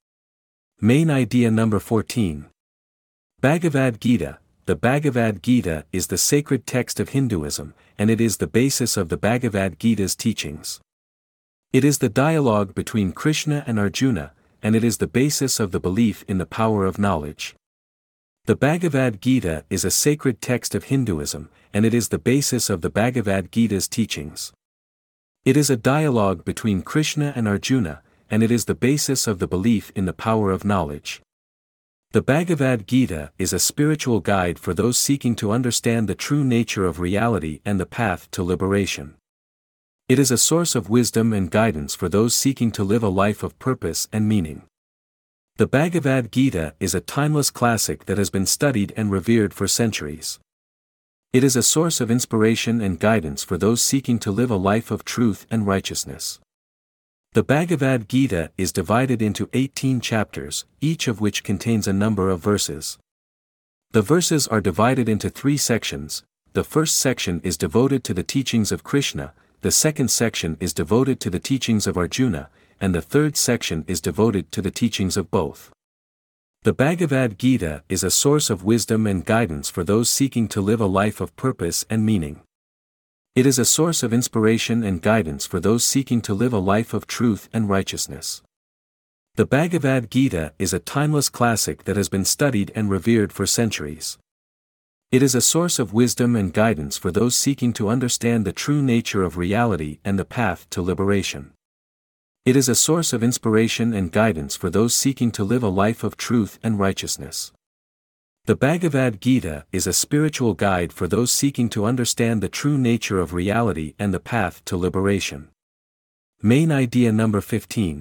Main idea number 14. Bhagavad Gita. The Bhagavad Gita is the sacred text of Hinduism, and it is the basis of the Bhagavad Gita's teachings. It is the dialogue between Krishna and Arjuna, and it is the basis of the belief in the power of knowledge. The Bhagavad Gita is a sacred text of Hinduism, and it is the basis of the Bhagavad Gita's teachings. It is a dialogue between Krishna and Arjuna, and it is the basis of the belief in the power of knowledge. The Bhagavad Gita is a spiritual guide for those seeking to understand the true nature of reality and the path to liberation. It is a source of wisdom and guidance for those seeking to live a life of purpose and meaning. The Bhagavad Gita is a timeless classic that has been studied and revered for centuries. It is a source of inspiration and guidance for those seeking to live a life of truth and righteousness. The Bhagavad Gita is divided into 18 chapters, each of which contains a number of verses. The verses are divided into 3 sections. The first section is devoted to the teachings of Krishna, the second section is devoted to the teachings of Arjuna, and the third section is devoted to the teachings of both. The Bhagavad Gita is a source of wisdom and guidance for those seeking to live a life of purpose and meaning. It is a source of inspiration and guidance for those seeking to live a life of truth and righteousness. The Bhagavad Gita is a timeless classic that has been studied and revered for centuries. It is a source of wisdom and guidance for those seeking to understand the true nature of reality and the path to liberation. It is a source of inspiration and guidance for those seeking to live a life of truth and righteousness. The Bhagavad Gita is a spiritual guide for those seeking to understand the true nature of reality and the path to liberation. Main idea number 15.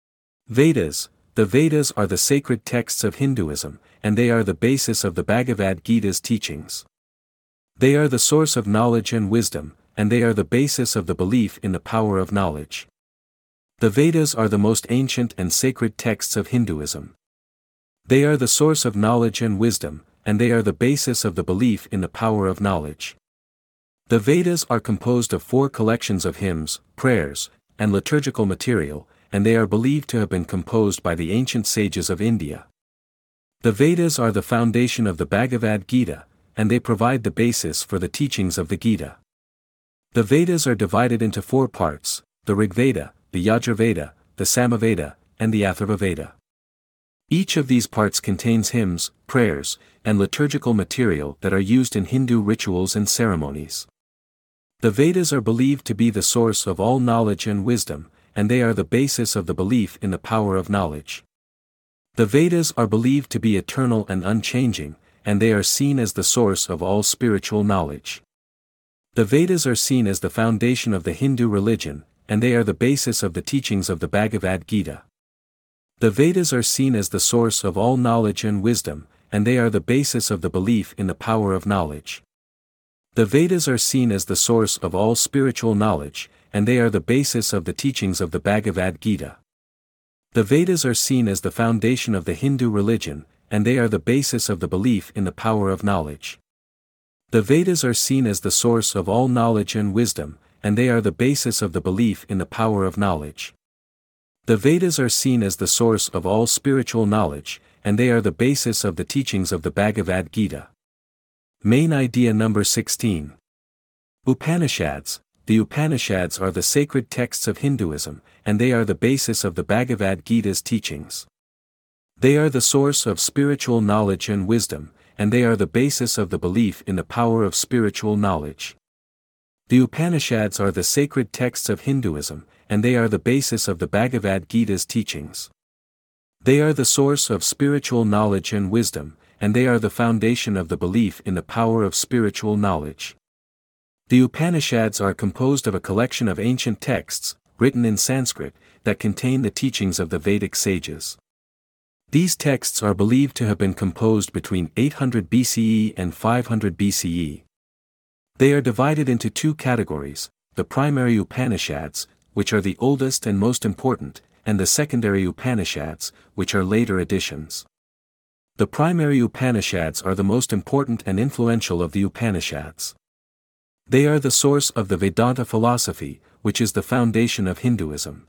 Vedas. The Vedas are the sacred texts of Hinduism, and they are the basis of the Bhagavad Gita's teachings. They are the source of knowledge and wisdom, and they are the basis of the belief in the power of knowledge. The Vedas are the most ancient and sacred texts of Hinduism. They are the source of knowledge and wisdom, and they are the basis of the belief in the power of knowledge. The Vedas are composed of 4 collections of hymns, prayers, and liturgical material, and they are believed to have been composed by the ancient sages of India. The Vedas are the foundation of the Bhagavad Gita, and they provide the basis for the teachings of the Gita. The Vedas are divided into 4 parts: the Rigveda, the Yajurveda, the Samaveda, and the Atharvaveda. Each of these parts contains hymns, prayers, and liturgical material that are used in Hindu rituals and ceremonies. The Vedas are believed to be the source of all knowledge and wisdom, and they are the basis of the belief in the power of knowledge. The Vedas are believed to be eternal and unchanging, and they are seen as the source of all spiritual knowledge. The Vedas are seen as the foundation of the Hindu religion, and they are the basis of the teachings of the Bhagavad Gita. The Vedas are seen as the source of all knowledge and wisdom, and they are the basis of the belief in the power of knowledge. The Vedas are seen as the source of all spiritual knowledge, and they are the basis of the teachings of the Bhagavad Gita. The Vedas are seen as the foundation of the Hindu religion, and they are the basis of the belief in the power of knowledge. The Vedas are seen as the source of all knowledge and wisdom, and they are the basis of the belief in the power of knowledge. The Vedas are seen as the source of all spiritual knowledge, and they are the basis of the teachings of the Bhagavad Gita. Main idea number 16. Upanishads. The Upanishads are the sacred texts of Hinduism, and they are the basis of the Bhagavad Gita's teachings. They are the source of spiritual knowledge and wisdom, and they are the basis of the belief in the power of spiritual knowledge. The Upanishads are the sacred texts of Hinduism, and they are the basis of the Bhagavad Gita's teachings. They are the source of spiritual knowledge and wisdom, and they are the foundation of the belief in the power of spiritual knowledge. The Upanishads are composed of a collection of ancient texts, written in Sanskrit, that contain the teachings of the Vedic sages. These texts are believed to have been composed between 800 BCE and 500 BCE. They are divided into 2 categories: the primary Upanishads, which are the oldest and most important, and the secondary Upanishads, which are later additions. The primary Upanishads are the most important and influential of the Upanishads. They are the source of the Vedanta philosophy, which is the foundation of Hinduism.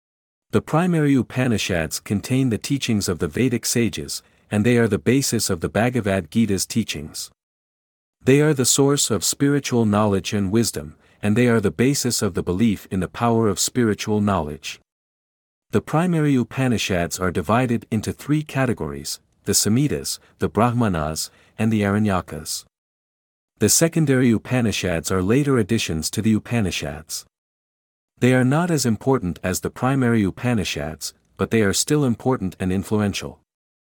The primary Upanishads contain the teachings of the Vedic sages, and they are the basis of the Bhagavad Gita's teachings. They are the source of spiritual knowledge and wisdom, and they are the basis of the belief in the power of spiritual knowledge. The primary Upanishads are divided into three categories: the Samhitas, the Brahmanas, and the Aranyakas. The secondary Upanishads are later additions to the Upanishads. They are not as important as the primary Upanishads, but they are still important and influential.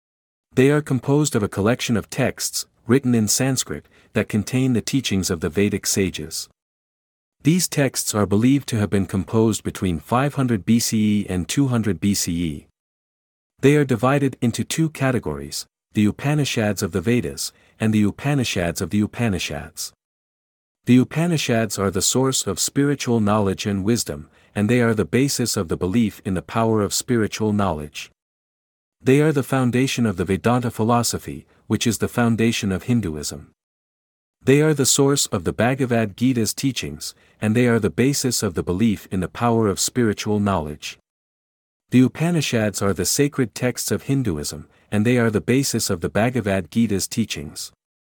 They are composed of a collection of texts, written in Sanskrit, that contain the teachings of the Vedic sages. These texts are believed to have been composed between 500 BCE and 200 BCE. They are divided into two categories: the Upanishads of the Vedas, and the Upanishads of the Upanishads. The Upanishads are the source of spiritual knowledge and wisdom, and they are the basis of the belief in the power of spiritual knowledge. They are the foundation of the Vedanta philosophy, which is the foundation of Hinduism. They are the source of the Bhagavad Gita's teachings, and they are the basis of the belief in the power of spiritual knowledge. The Upanishads are the sacred texts of Hinduism, and they are the basis of the Bhagavad Gita's teachings.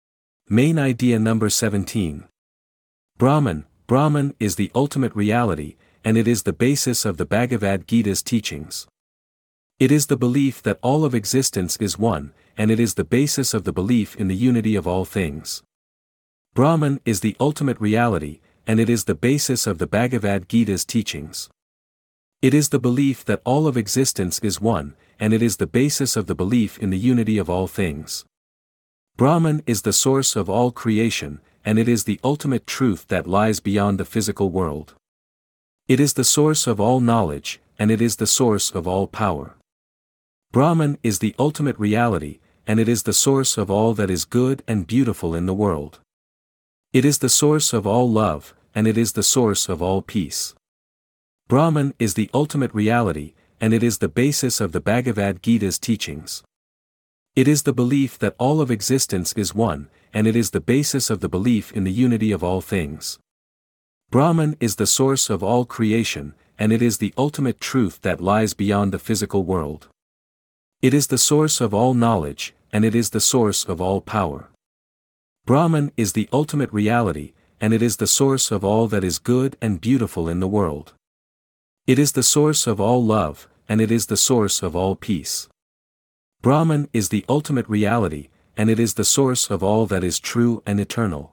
Main idea number 17. Brahman. Brahman is the ultimate reality, and it is the basis of the Bhagavad Gita's teachings. It is the belief that all of existence is one, and it is the basis of the belief in the unity of all things. Brahman is the ultimate reality, and it is the basis of the Bhagavad Gita's teachings. It is the belief that all of existence is one, and it is the basis of the belief in the unity of all things. Brahman is the source of all creation, and it is the ultimate truth that lies beyond the physical world. It is the source of all knowledge, and it is the source of all power. Brahman is the ultimate reality, and it is the source of all that is good and beautiful in the world. It is the source of all love, and it is the source of all peace. Brahman is the ultimate reality, and it is the basis of the Bhagavad Gita's teachings. It is the belief that all of existence is one, and it is the basis of the belief in the unity of all things. Brahman is the source of all creation, and it is the ultimate truth that lies beyond the physical world. It is the source of all knowledge, and it is the source of all power. Brahman is the ultimate reality, and it is the source of all that is good and beautiful in the world. It is the source of all love, and it is the source of all peace. Brahman is the ultimate reality, and it is the source of all that is true and eternal.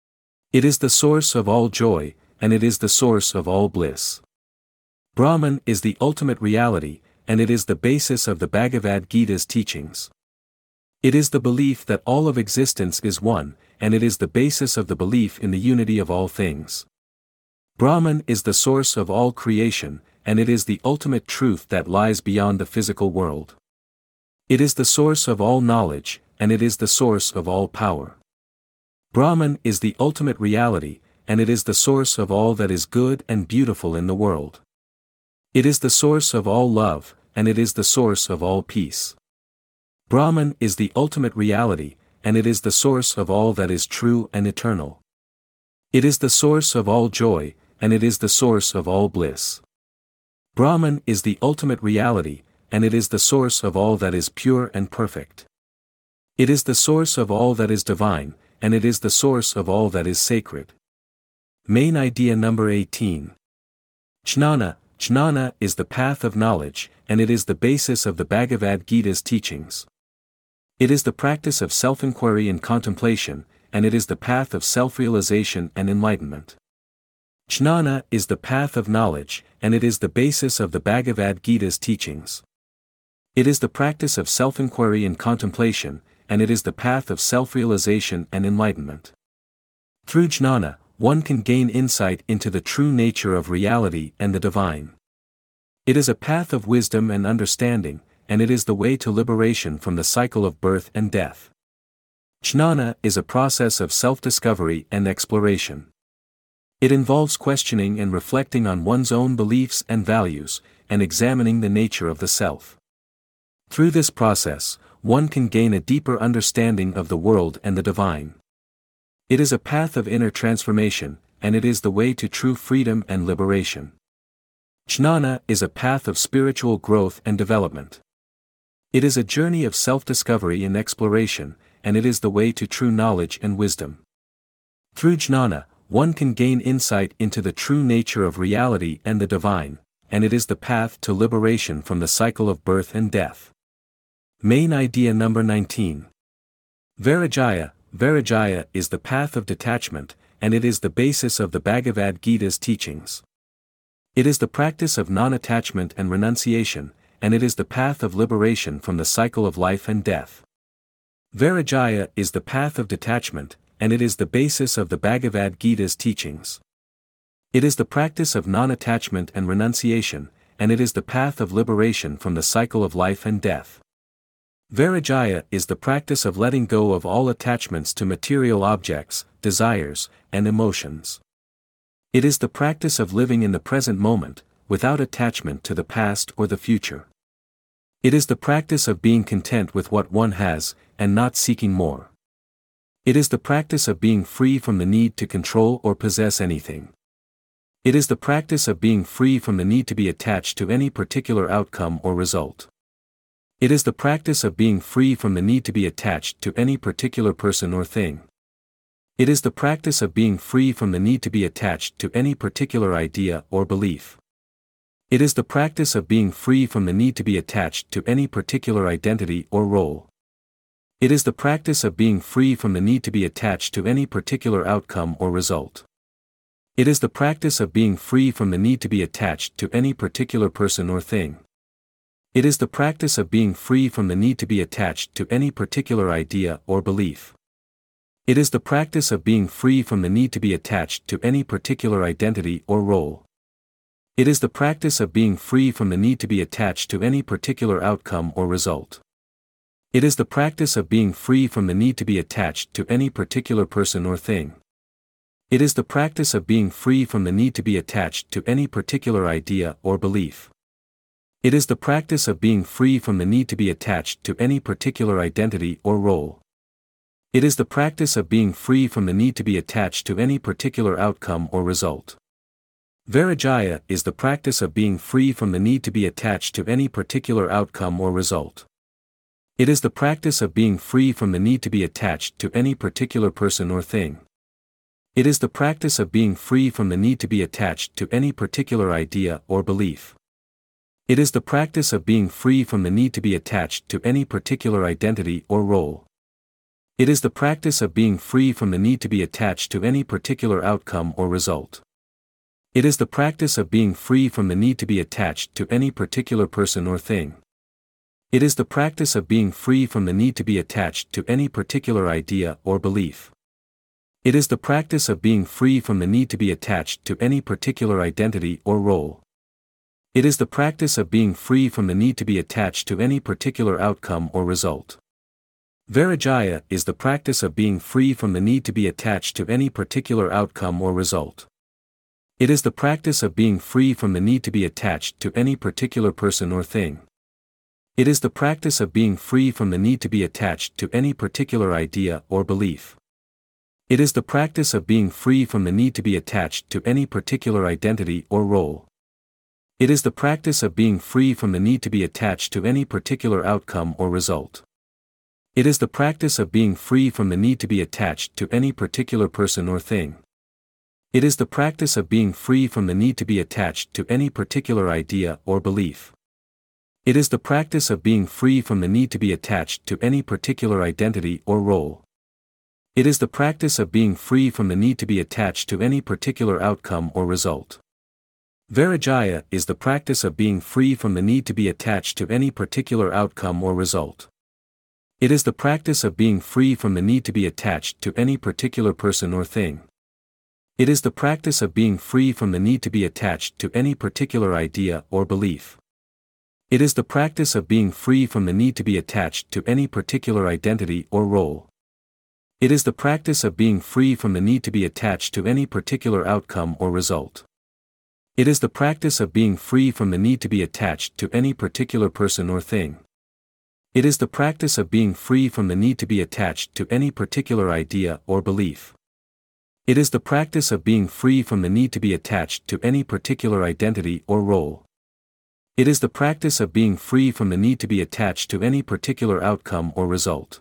It is the source of all joy, and it is the source of all bliss. Brahman is the ultimate reality, and it is the basis of the Bhagavad Gita's teachings. It is the belief that all of existence is one, and it is the basis of the belief in the unity of all things. Brahman is the source of all creation, and it is the ultimate truth that lies beyond the physical world. It is the source of all knowledge, and it is the source of all power. Brahman is the ultimate reality, and it is the source of all that is good and beautiful in the world. It is the source of all love, and it is the source of all peace. Brahman is the ultimate reality, and it is the source of all that is true and eternal. It is the source of all joy, and it is the source of all bliss. Brahman is the ultimate reality, and it is the source of all that is pure and perfect. It is the source of all that is divine, and it is the source of all that is sacred. Main idea number 18. Jnana. Jnana is the path of knowledge, and it is the basis of the Bhagavad Gita's teachings. It is the practice of self-inquiry and contemplation, and it is the path of self-realization and enlightenment. Jnana is the path of knowledge, and it is the basis of the Bhagavad Gita's teachings. It is the practice of self-inquiry and contemplation, and it is the path of self-realization and enlightenment. Through jnana, one can gain insight into the true nature of reality and the divine. It is a path of wisdom and understanding, and it is the way to liberation from the cycle of birth and death. Jnana is a process of self-discovery and exploration. It involves questioning and reflecting on one's own beliefs and values, and examining the nature of the self. Through this process, one can gain a deeper understanding of the world and the divine. It is a path of inner transformation, and it is the way to true freedom and liberation. Jnana is a path of spiritual growth and development. It is a journey of self-discovery and exploration, and it is the way to true knowledge and wisdom. Through jnana, one can gain insight into the true nature of reality and the divine, and it is the path to liberation from the cycle of birth and death. Main idea number 19. Vairagya. Vairagya is the path of detachment, and it is the basis of the Bhagavad Gita's teachings. It is the practice of non-attachment and renunciation, and it is the path of liberation from the cycle of life and death. Vairagya is the path of detachment, and it is the basis of the Bhagavad Gita's teachings. It is the practice of non-attachment and renunciation, and it is the path of liberation from the cycle of life and death. Vairagya is the practice of letting go of all attachments to material objects, desires, and emotions. It is the practice of living in the present moment, without attachment to the past or the future. It is the practice of being content with what one has, and not seeking more. It is the practice of being free from the need to control or possess anything. It is the practice of being free from the need to be attached to any particular outcome or result. It is the practice of being free from the need to be attached to any particular person or thing. It is the practice of being free from the need to be attached to any particular idea or belief. It is the practice of being free from the need to be attached to any particular identity or role. It is the practice of being free from the need to be attached to any particular outcome or result. It is the practice of being free from the need to be attached to any particular person or thing. It is the practice of being free from the need to be attached to any particular idea or belief. It is the practice of being free from the need to be attached to any particular identity or role. It is the practice of being free from the need to be attached to any particular outcome or result. It is the practice of being free from the need to be attached to any particular person or thing. It is the practice of being free from the need to be attached to any particular idea or belief. It is the practice of being free from the need to be attached to any particular identity or role. It is the practice of being free from the need to be attached to any particular outcome or result. Vairagya is the practice of being free from the need to be attached to any particular outcome or result. It is the practice of being free from the need to be attached to any particular person or thing. It is the practice of being free from the need to be attached to any particular idea or belief. It is the practice of being free from the need to be attached to any particular identity or role. It is the practice of being free from the need to be attached to any particular outcome or result. It is the practice of being free from the need to be attached to any particular person or thing. It is the practice of being free from the need to be attached to any particular idea or belief. It is the practice of being free from the need to be attached to any particular identity or role. It is the practice of being free from the need to be attached to any particular outcome or result. Vairagya is the practice of being free from the need to be attached to any particular outcome or result. It is the practice of being free from the need to be attached to any particular person or thing. It is the practice of being free from the need to be attached to any particular idea or belief. It is the practice of being free from the need to be attached to any particular identity or role. It is the practice of being free from the need to be attached to any particular outcome or result. It is the practice of being free from the need to be attached to any particular person or thing. It is the practice of being free from the need to be attached to any particular idea or belief. It is the practice of being free from the need to be attached to any particular identity or role. It is the practice of being free from the need to be attached to any particular outcome or result. Vairagya is the practice of being free from the need to be attached to any particular outcome or result. It is the practice of being free from the need to be attached to any particular person or thing. It is the practice of being free from the need to be attached to any particular idea or belief. It is the practice of being free from the need to be attached to any particular identity or role. It is the practice of being free from the need to be attached to any particular outcome or result. It is the practice of being free from the need to be attached to any particular person or thing. It is the practice of being free from the need to be attached to any particular idea or belief. It is the practice of being free from the need to be attached to any particular identity or role. It is the practice of being free from the need to be attached to any particular outcome or result.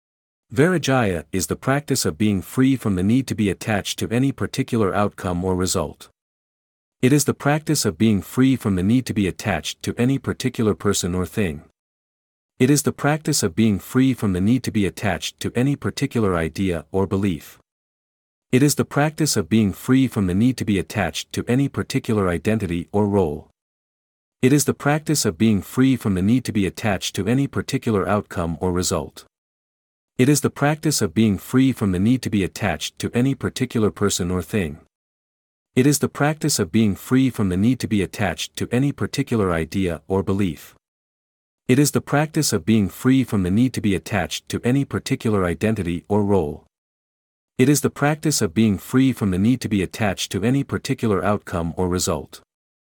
Vairagya is the practice of being free from the need to be attached to any particular outcome or result. It is the practice of being free from the need to be attached to any particular person or thing. It is the practice of being free from the need to be attached to any particular idea or belief. It is the practice of being free from the need to be attached to any particular identity or role. It is the practice of being free from the need to be attached to any particular outcome or result. It is the practice of being free from the need to be attached to any particular person or thing. It is the practice of being free from the need to be attached to any particular idea or belief. It is the practice of being free from the need to be attached to any particular identity or role. It is the practice of being free from the need to be attached to any particular outcome or result.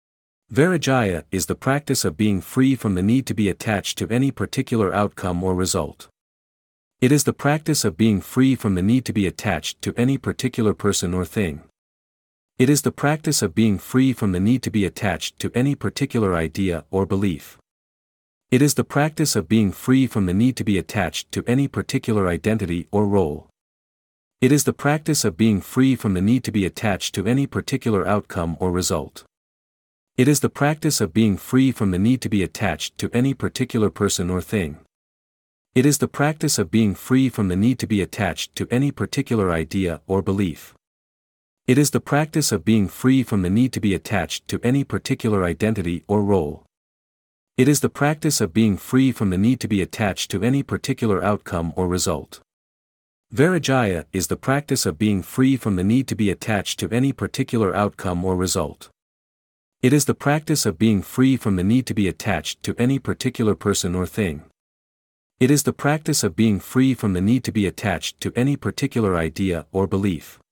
Vairagya is the practice of being free from the need to be attached to any particular outcome or result. It is the practice of being free from the need to be attached to any particular person or thing. It is the practice of being free from the need to be attached to any particular idea or belief. It is the practice of being free from the need to be attached to any particular identity or role. It is the practice of being free from the need to be attached to any particular outcome or result. It is the practice of being free from the need to be attached to any particular person or thing. It is the practice of being free from the need to be attached to any particular idea or belief. It is the practice of being free from the need to be attached to any particular identity or role. It is the practice of being free from the need to be attached to any particular outcome or result. Vairagya is the practice of being free from the need to be attached to any particular outcome or result. It is the practice of being free from the need to be attached to any particular person or thing. It is the practice of being free from the need to be attached to any particular idea or belief.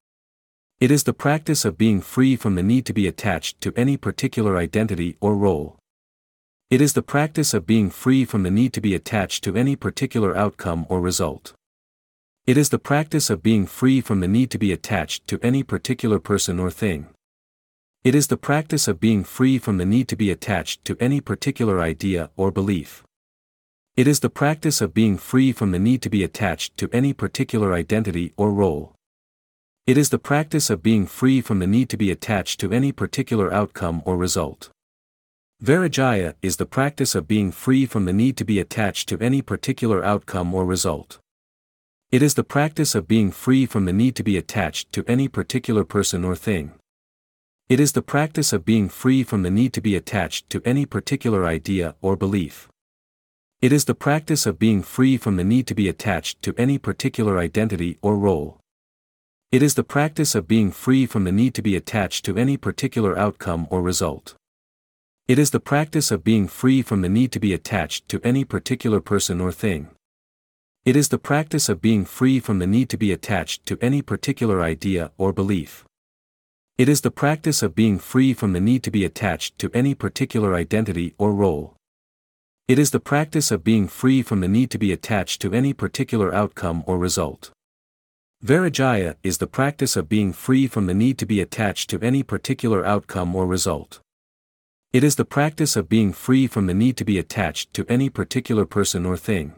It is the practice of being free from the need to be attached to any particular identity or role. It is the practice of being free from the need to be attached to any particular outcome or result. It is the practice of being free from the need to be attached to any particular person or thing. It is the practice of being free from the need to be attached to any particular idea or belief. It is the practice of being free from the need to be attached to any particular identity or role. It is the practice of being free from the need to be attached to any particular outcome or result. Vairagya is the practice of being free from the need to be attached to any particular outcome or result. It is the practice of being free from the need to be attached to any particular person or thing. It is the practice of being free from the need to be attached to any particular idea or belief. It is the practice of being free from the need to be attached to any particular identity or role. It is the practice of being free from the need to be attached to any particular outcome or result. It is the practice of being free from the need to be attached to any particular person or thing. It is the practice of being free from the need to be attached to any particular idea or belief. It is the practice of being free from the need to be attached to any particular identity or role. It is the practice of being free from the need to be attached to any particular outcome or result. Vairagya is the practice of being free from the need to be attached to any particular outcome or result. It is the practice of being free from the need to be attached to any particular person or thing.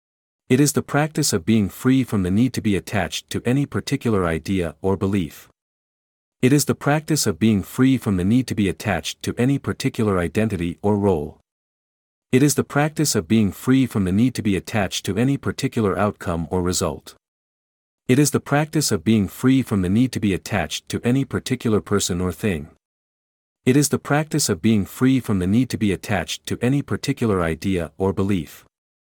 It is the practice of being free from the need to be attached to any particular idea or belief. It is the practice of being free from the need to be attached to any particular identity or role. It is the practice of being free from the need to be attached to any particular outcome or result. It is the practice of being free from the need to be attached to any particular person or thing. It is the practice of being free from the need to be attached to any particular idea or belief.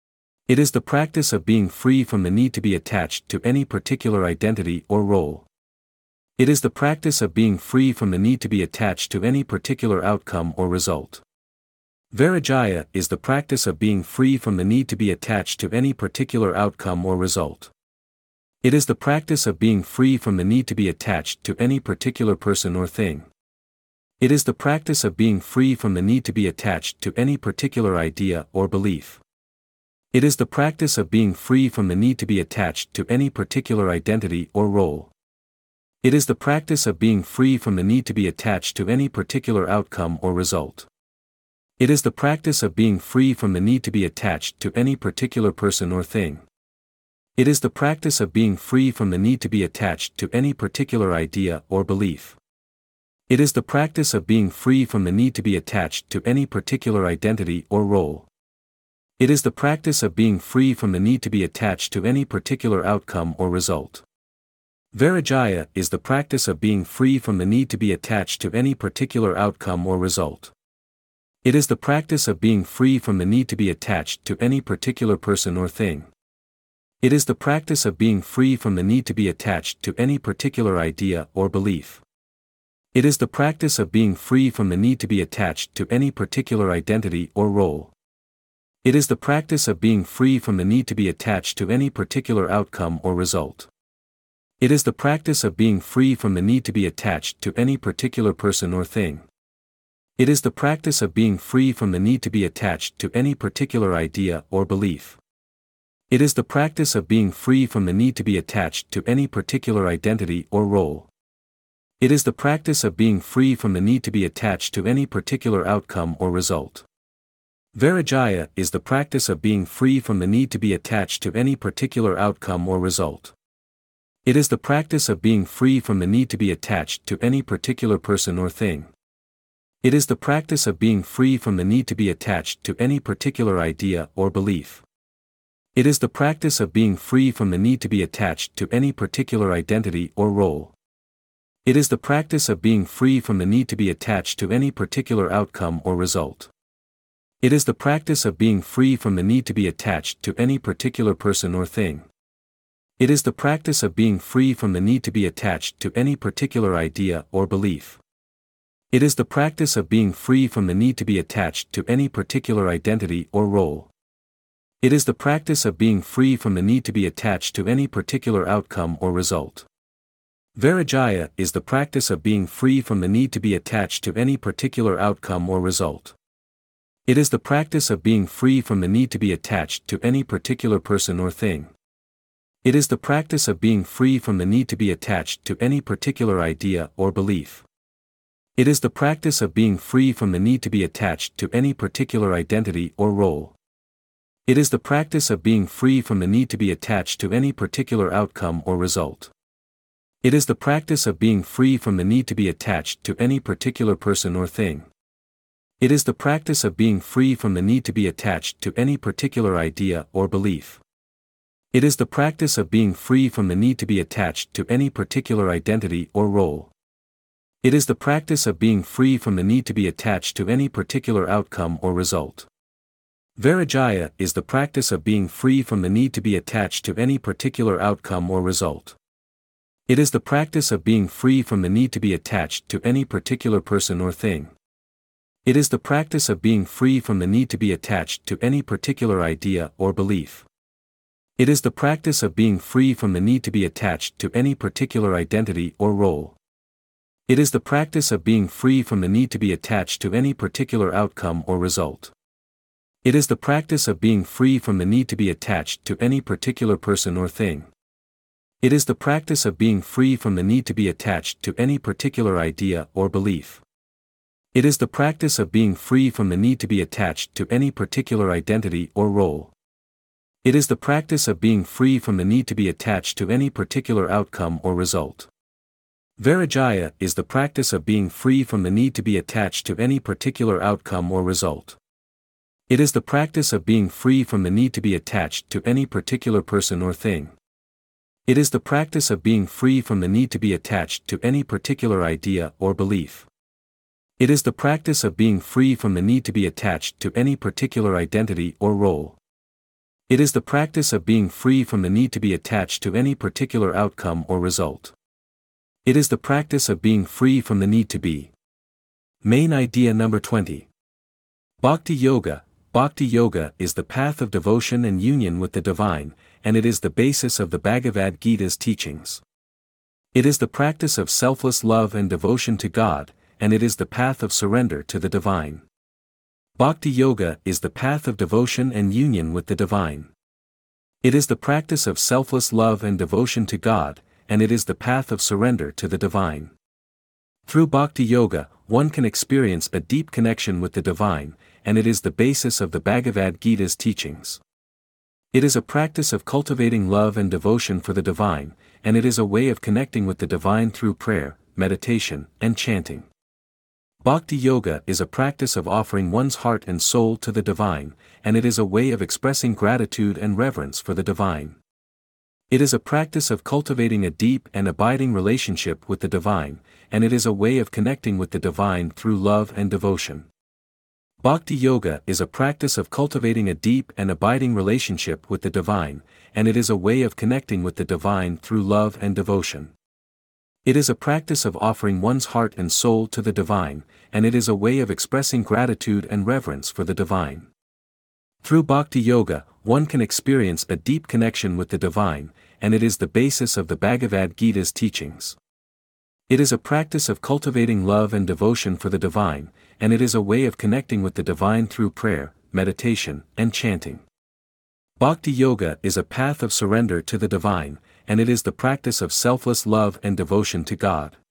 It is the practice of being free from the need to be attached to any particular identity or role. It is the practice of being free from the need to be attached to any particular outcome or result. Vairagya is the practice of being free from the need to be attached to any particular outcome or result. It is the practice of being free from the need to be attached to any particular person or thing. It is the practice of being free from the need to be attached to any particular idea or belief. It is the practice of being free from the need to be attached to any particular identity or role. It is the practice of being free from the need to be attached to any particular outcome or result. It is the practice of being free from the need to be attached to any particular person or thing. It is the practice of being free from the need to be attached to any particular idea or belief. It is the practice of being free from the need to be attached to any particular identity or role. It is the practice of being free from the need to be attached to any particular outcome or result. Vairagya is the practice of being free from the need to be attached to any particular outcome or result. It is the practice of being free from the need to be attached to any particular person or thing. It is the practice of being free from the need to be attached to any particular idea or belief. It is the practice of being free from the need to be attached to any particular identity or role. It is the practice of being free from the need to be attached to any particular outcome or result. It is the practice of being free from the need to be attached to any particular person or thing. It is the practice of being free from the need to be attached to any particular idea or belief. It is the practice of being free from the need to be attached to any particular identity or role. It is the practice of being free from the need to be attached to any particular outcome or result. Vairagya is the practice of being free from the need to be attached to any particular outcome or result. It is the practice of being free from the need to be attached to any particular person or thing. It is the practice of being free from the need to be attached to any particular idea or belief. It is the practice of being free from the need to be attached to any particular identity or role. It is the practice of being free from the need to be attached to any particular outcome or result. It is the practice of being free from the need to be attached to any particular person or thing. It is the practice of being free from the need to be attached to any particular idea or belief. It is the practice of being free from the need to be attached to any particular identity or role. It is the practice of being free from the need to be attached to any particular outcome or result. Vairagya is the practice of being free from the need to be attached to any particular outcome or result. It is the practice of being free from the need to be attached to any particular person or thing. It is the practice of being free from the need to be attached to any particular idea or belief. It is the practice of being free from the need to be attached to any particular identity or role. It is the practice of being free from the need to be attached to any particular outcome or result. It is the practice of being free from the need to be attached to any particular person or thing. It is the practice of being free from the need to be attached to any particular idea or belief. It is the practice of being free from the need to be attached to any particular identity or role. It is the practice of being free from the need to be attached to any particular outcome or result. Vairagya is the practice of being free from the need to be attached to any particular outcome or result. It is the practice of being free from the need to be attached to any particular person or thing. It is the practice of being free from the need to be attached to any particular idea or belief. It is the practice of being free from the need to be attached to any particular identity or role. It is the practice of being free from the need to be attached to any particular outcome or result. It is the practice of being free from the need to be attached to any particular person or thing. It is the practice of being free from the need to be attached to any particular idea or belief. It is the practice of being free from the need to be attached to any particular identity or role. It is the practice of being free from the need to be attached to any particular outcome or result. Vairagya is the practice of being free from the need to be attached to any particular outcome or result. It is the practice of being free from the need to be attached to any particular person or thing. It is the practice of being free from the need to be attached to any particular idea or belief. It is the practice of being free from the need to be attached to any particular identity or role. It is the practice of being free from the need to be attached to any particular outcome or result. It is the practice of being free from the need to be. Main idea number 20. Bhakti Yoga. Bhakti Yoga is the path of devotion and union with the divine, and it is the basis of the Bhagavad Gita's teachings. It is the practice of selfless love and devotion to God, and it is the path of surrender to the divine. Bhakti Yoga is the path of devotion and union with the divine. It is the practice of selfless love and devotion to God, and it is the path of surrender to the divine. Through Bhakti Yoga, one can experience a deep connection with the divine, and it is the basis of the Bhagavad Gita's teachings. It is a practice of cultivating love and devotion for the divine, and it is a way of connecting with the divine through prayer, meditation, and chanting. Bhakti Yoga is a practice of offering one's heart and soul to the divine, and it is a way of expressing gratitude and reverence for the divine. It is a practice of cultivating a deep and abiding relationship with the divine, and it is a way of connecting with the divine through love and devotion. Bhakti Yoga is a practice of cultivating a deep and abiding relationship with the divine, and it is a way of connecting with the divine through love and devotion. It is a practice of offering one's heart and soul to the divine, and it is a way of expressing gratitude and reverence for the divine. Through Bhakti Yoga, one can experience a deep connection with the divine, and it is the basis of the Bhagavad Gita's teachings. It is a practice of cultivating love and devotion for the divine, and it is a way of connecting with the divine through prayer, meditation, and chanting. Bhakti Yoga is a path of surrender to the divine, and it is the practice of selfless love and devotion to God.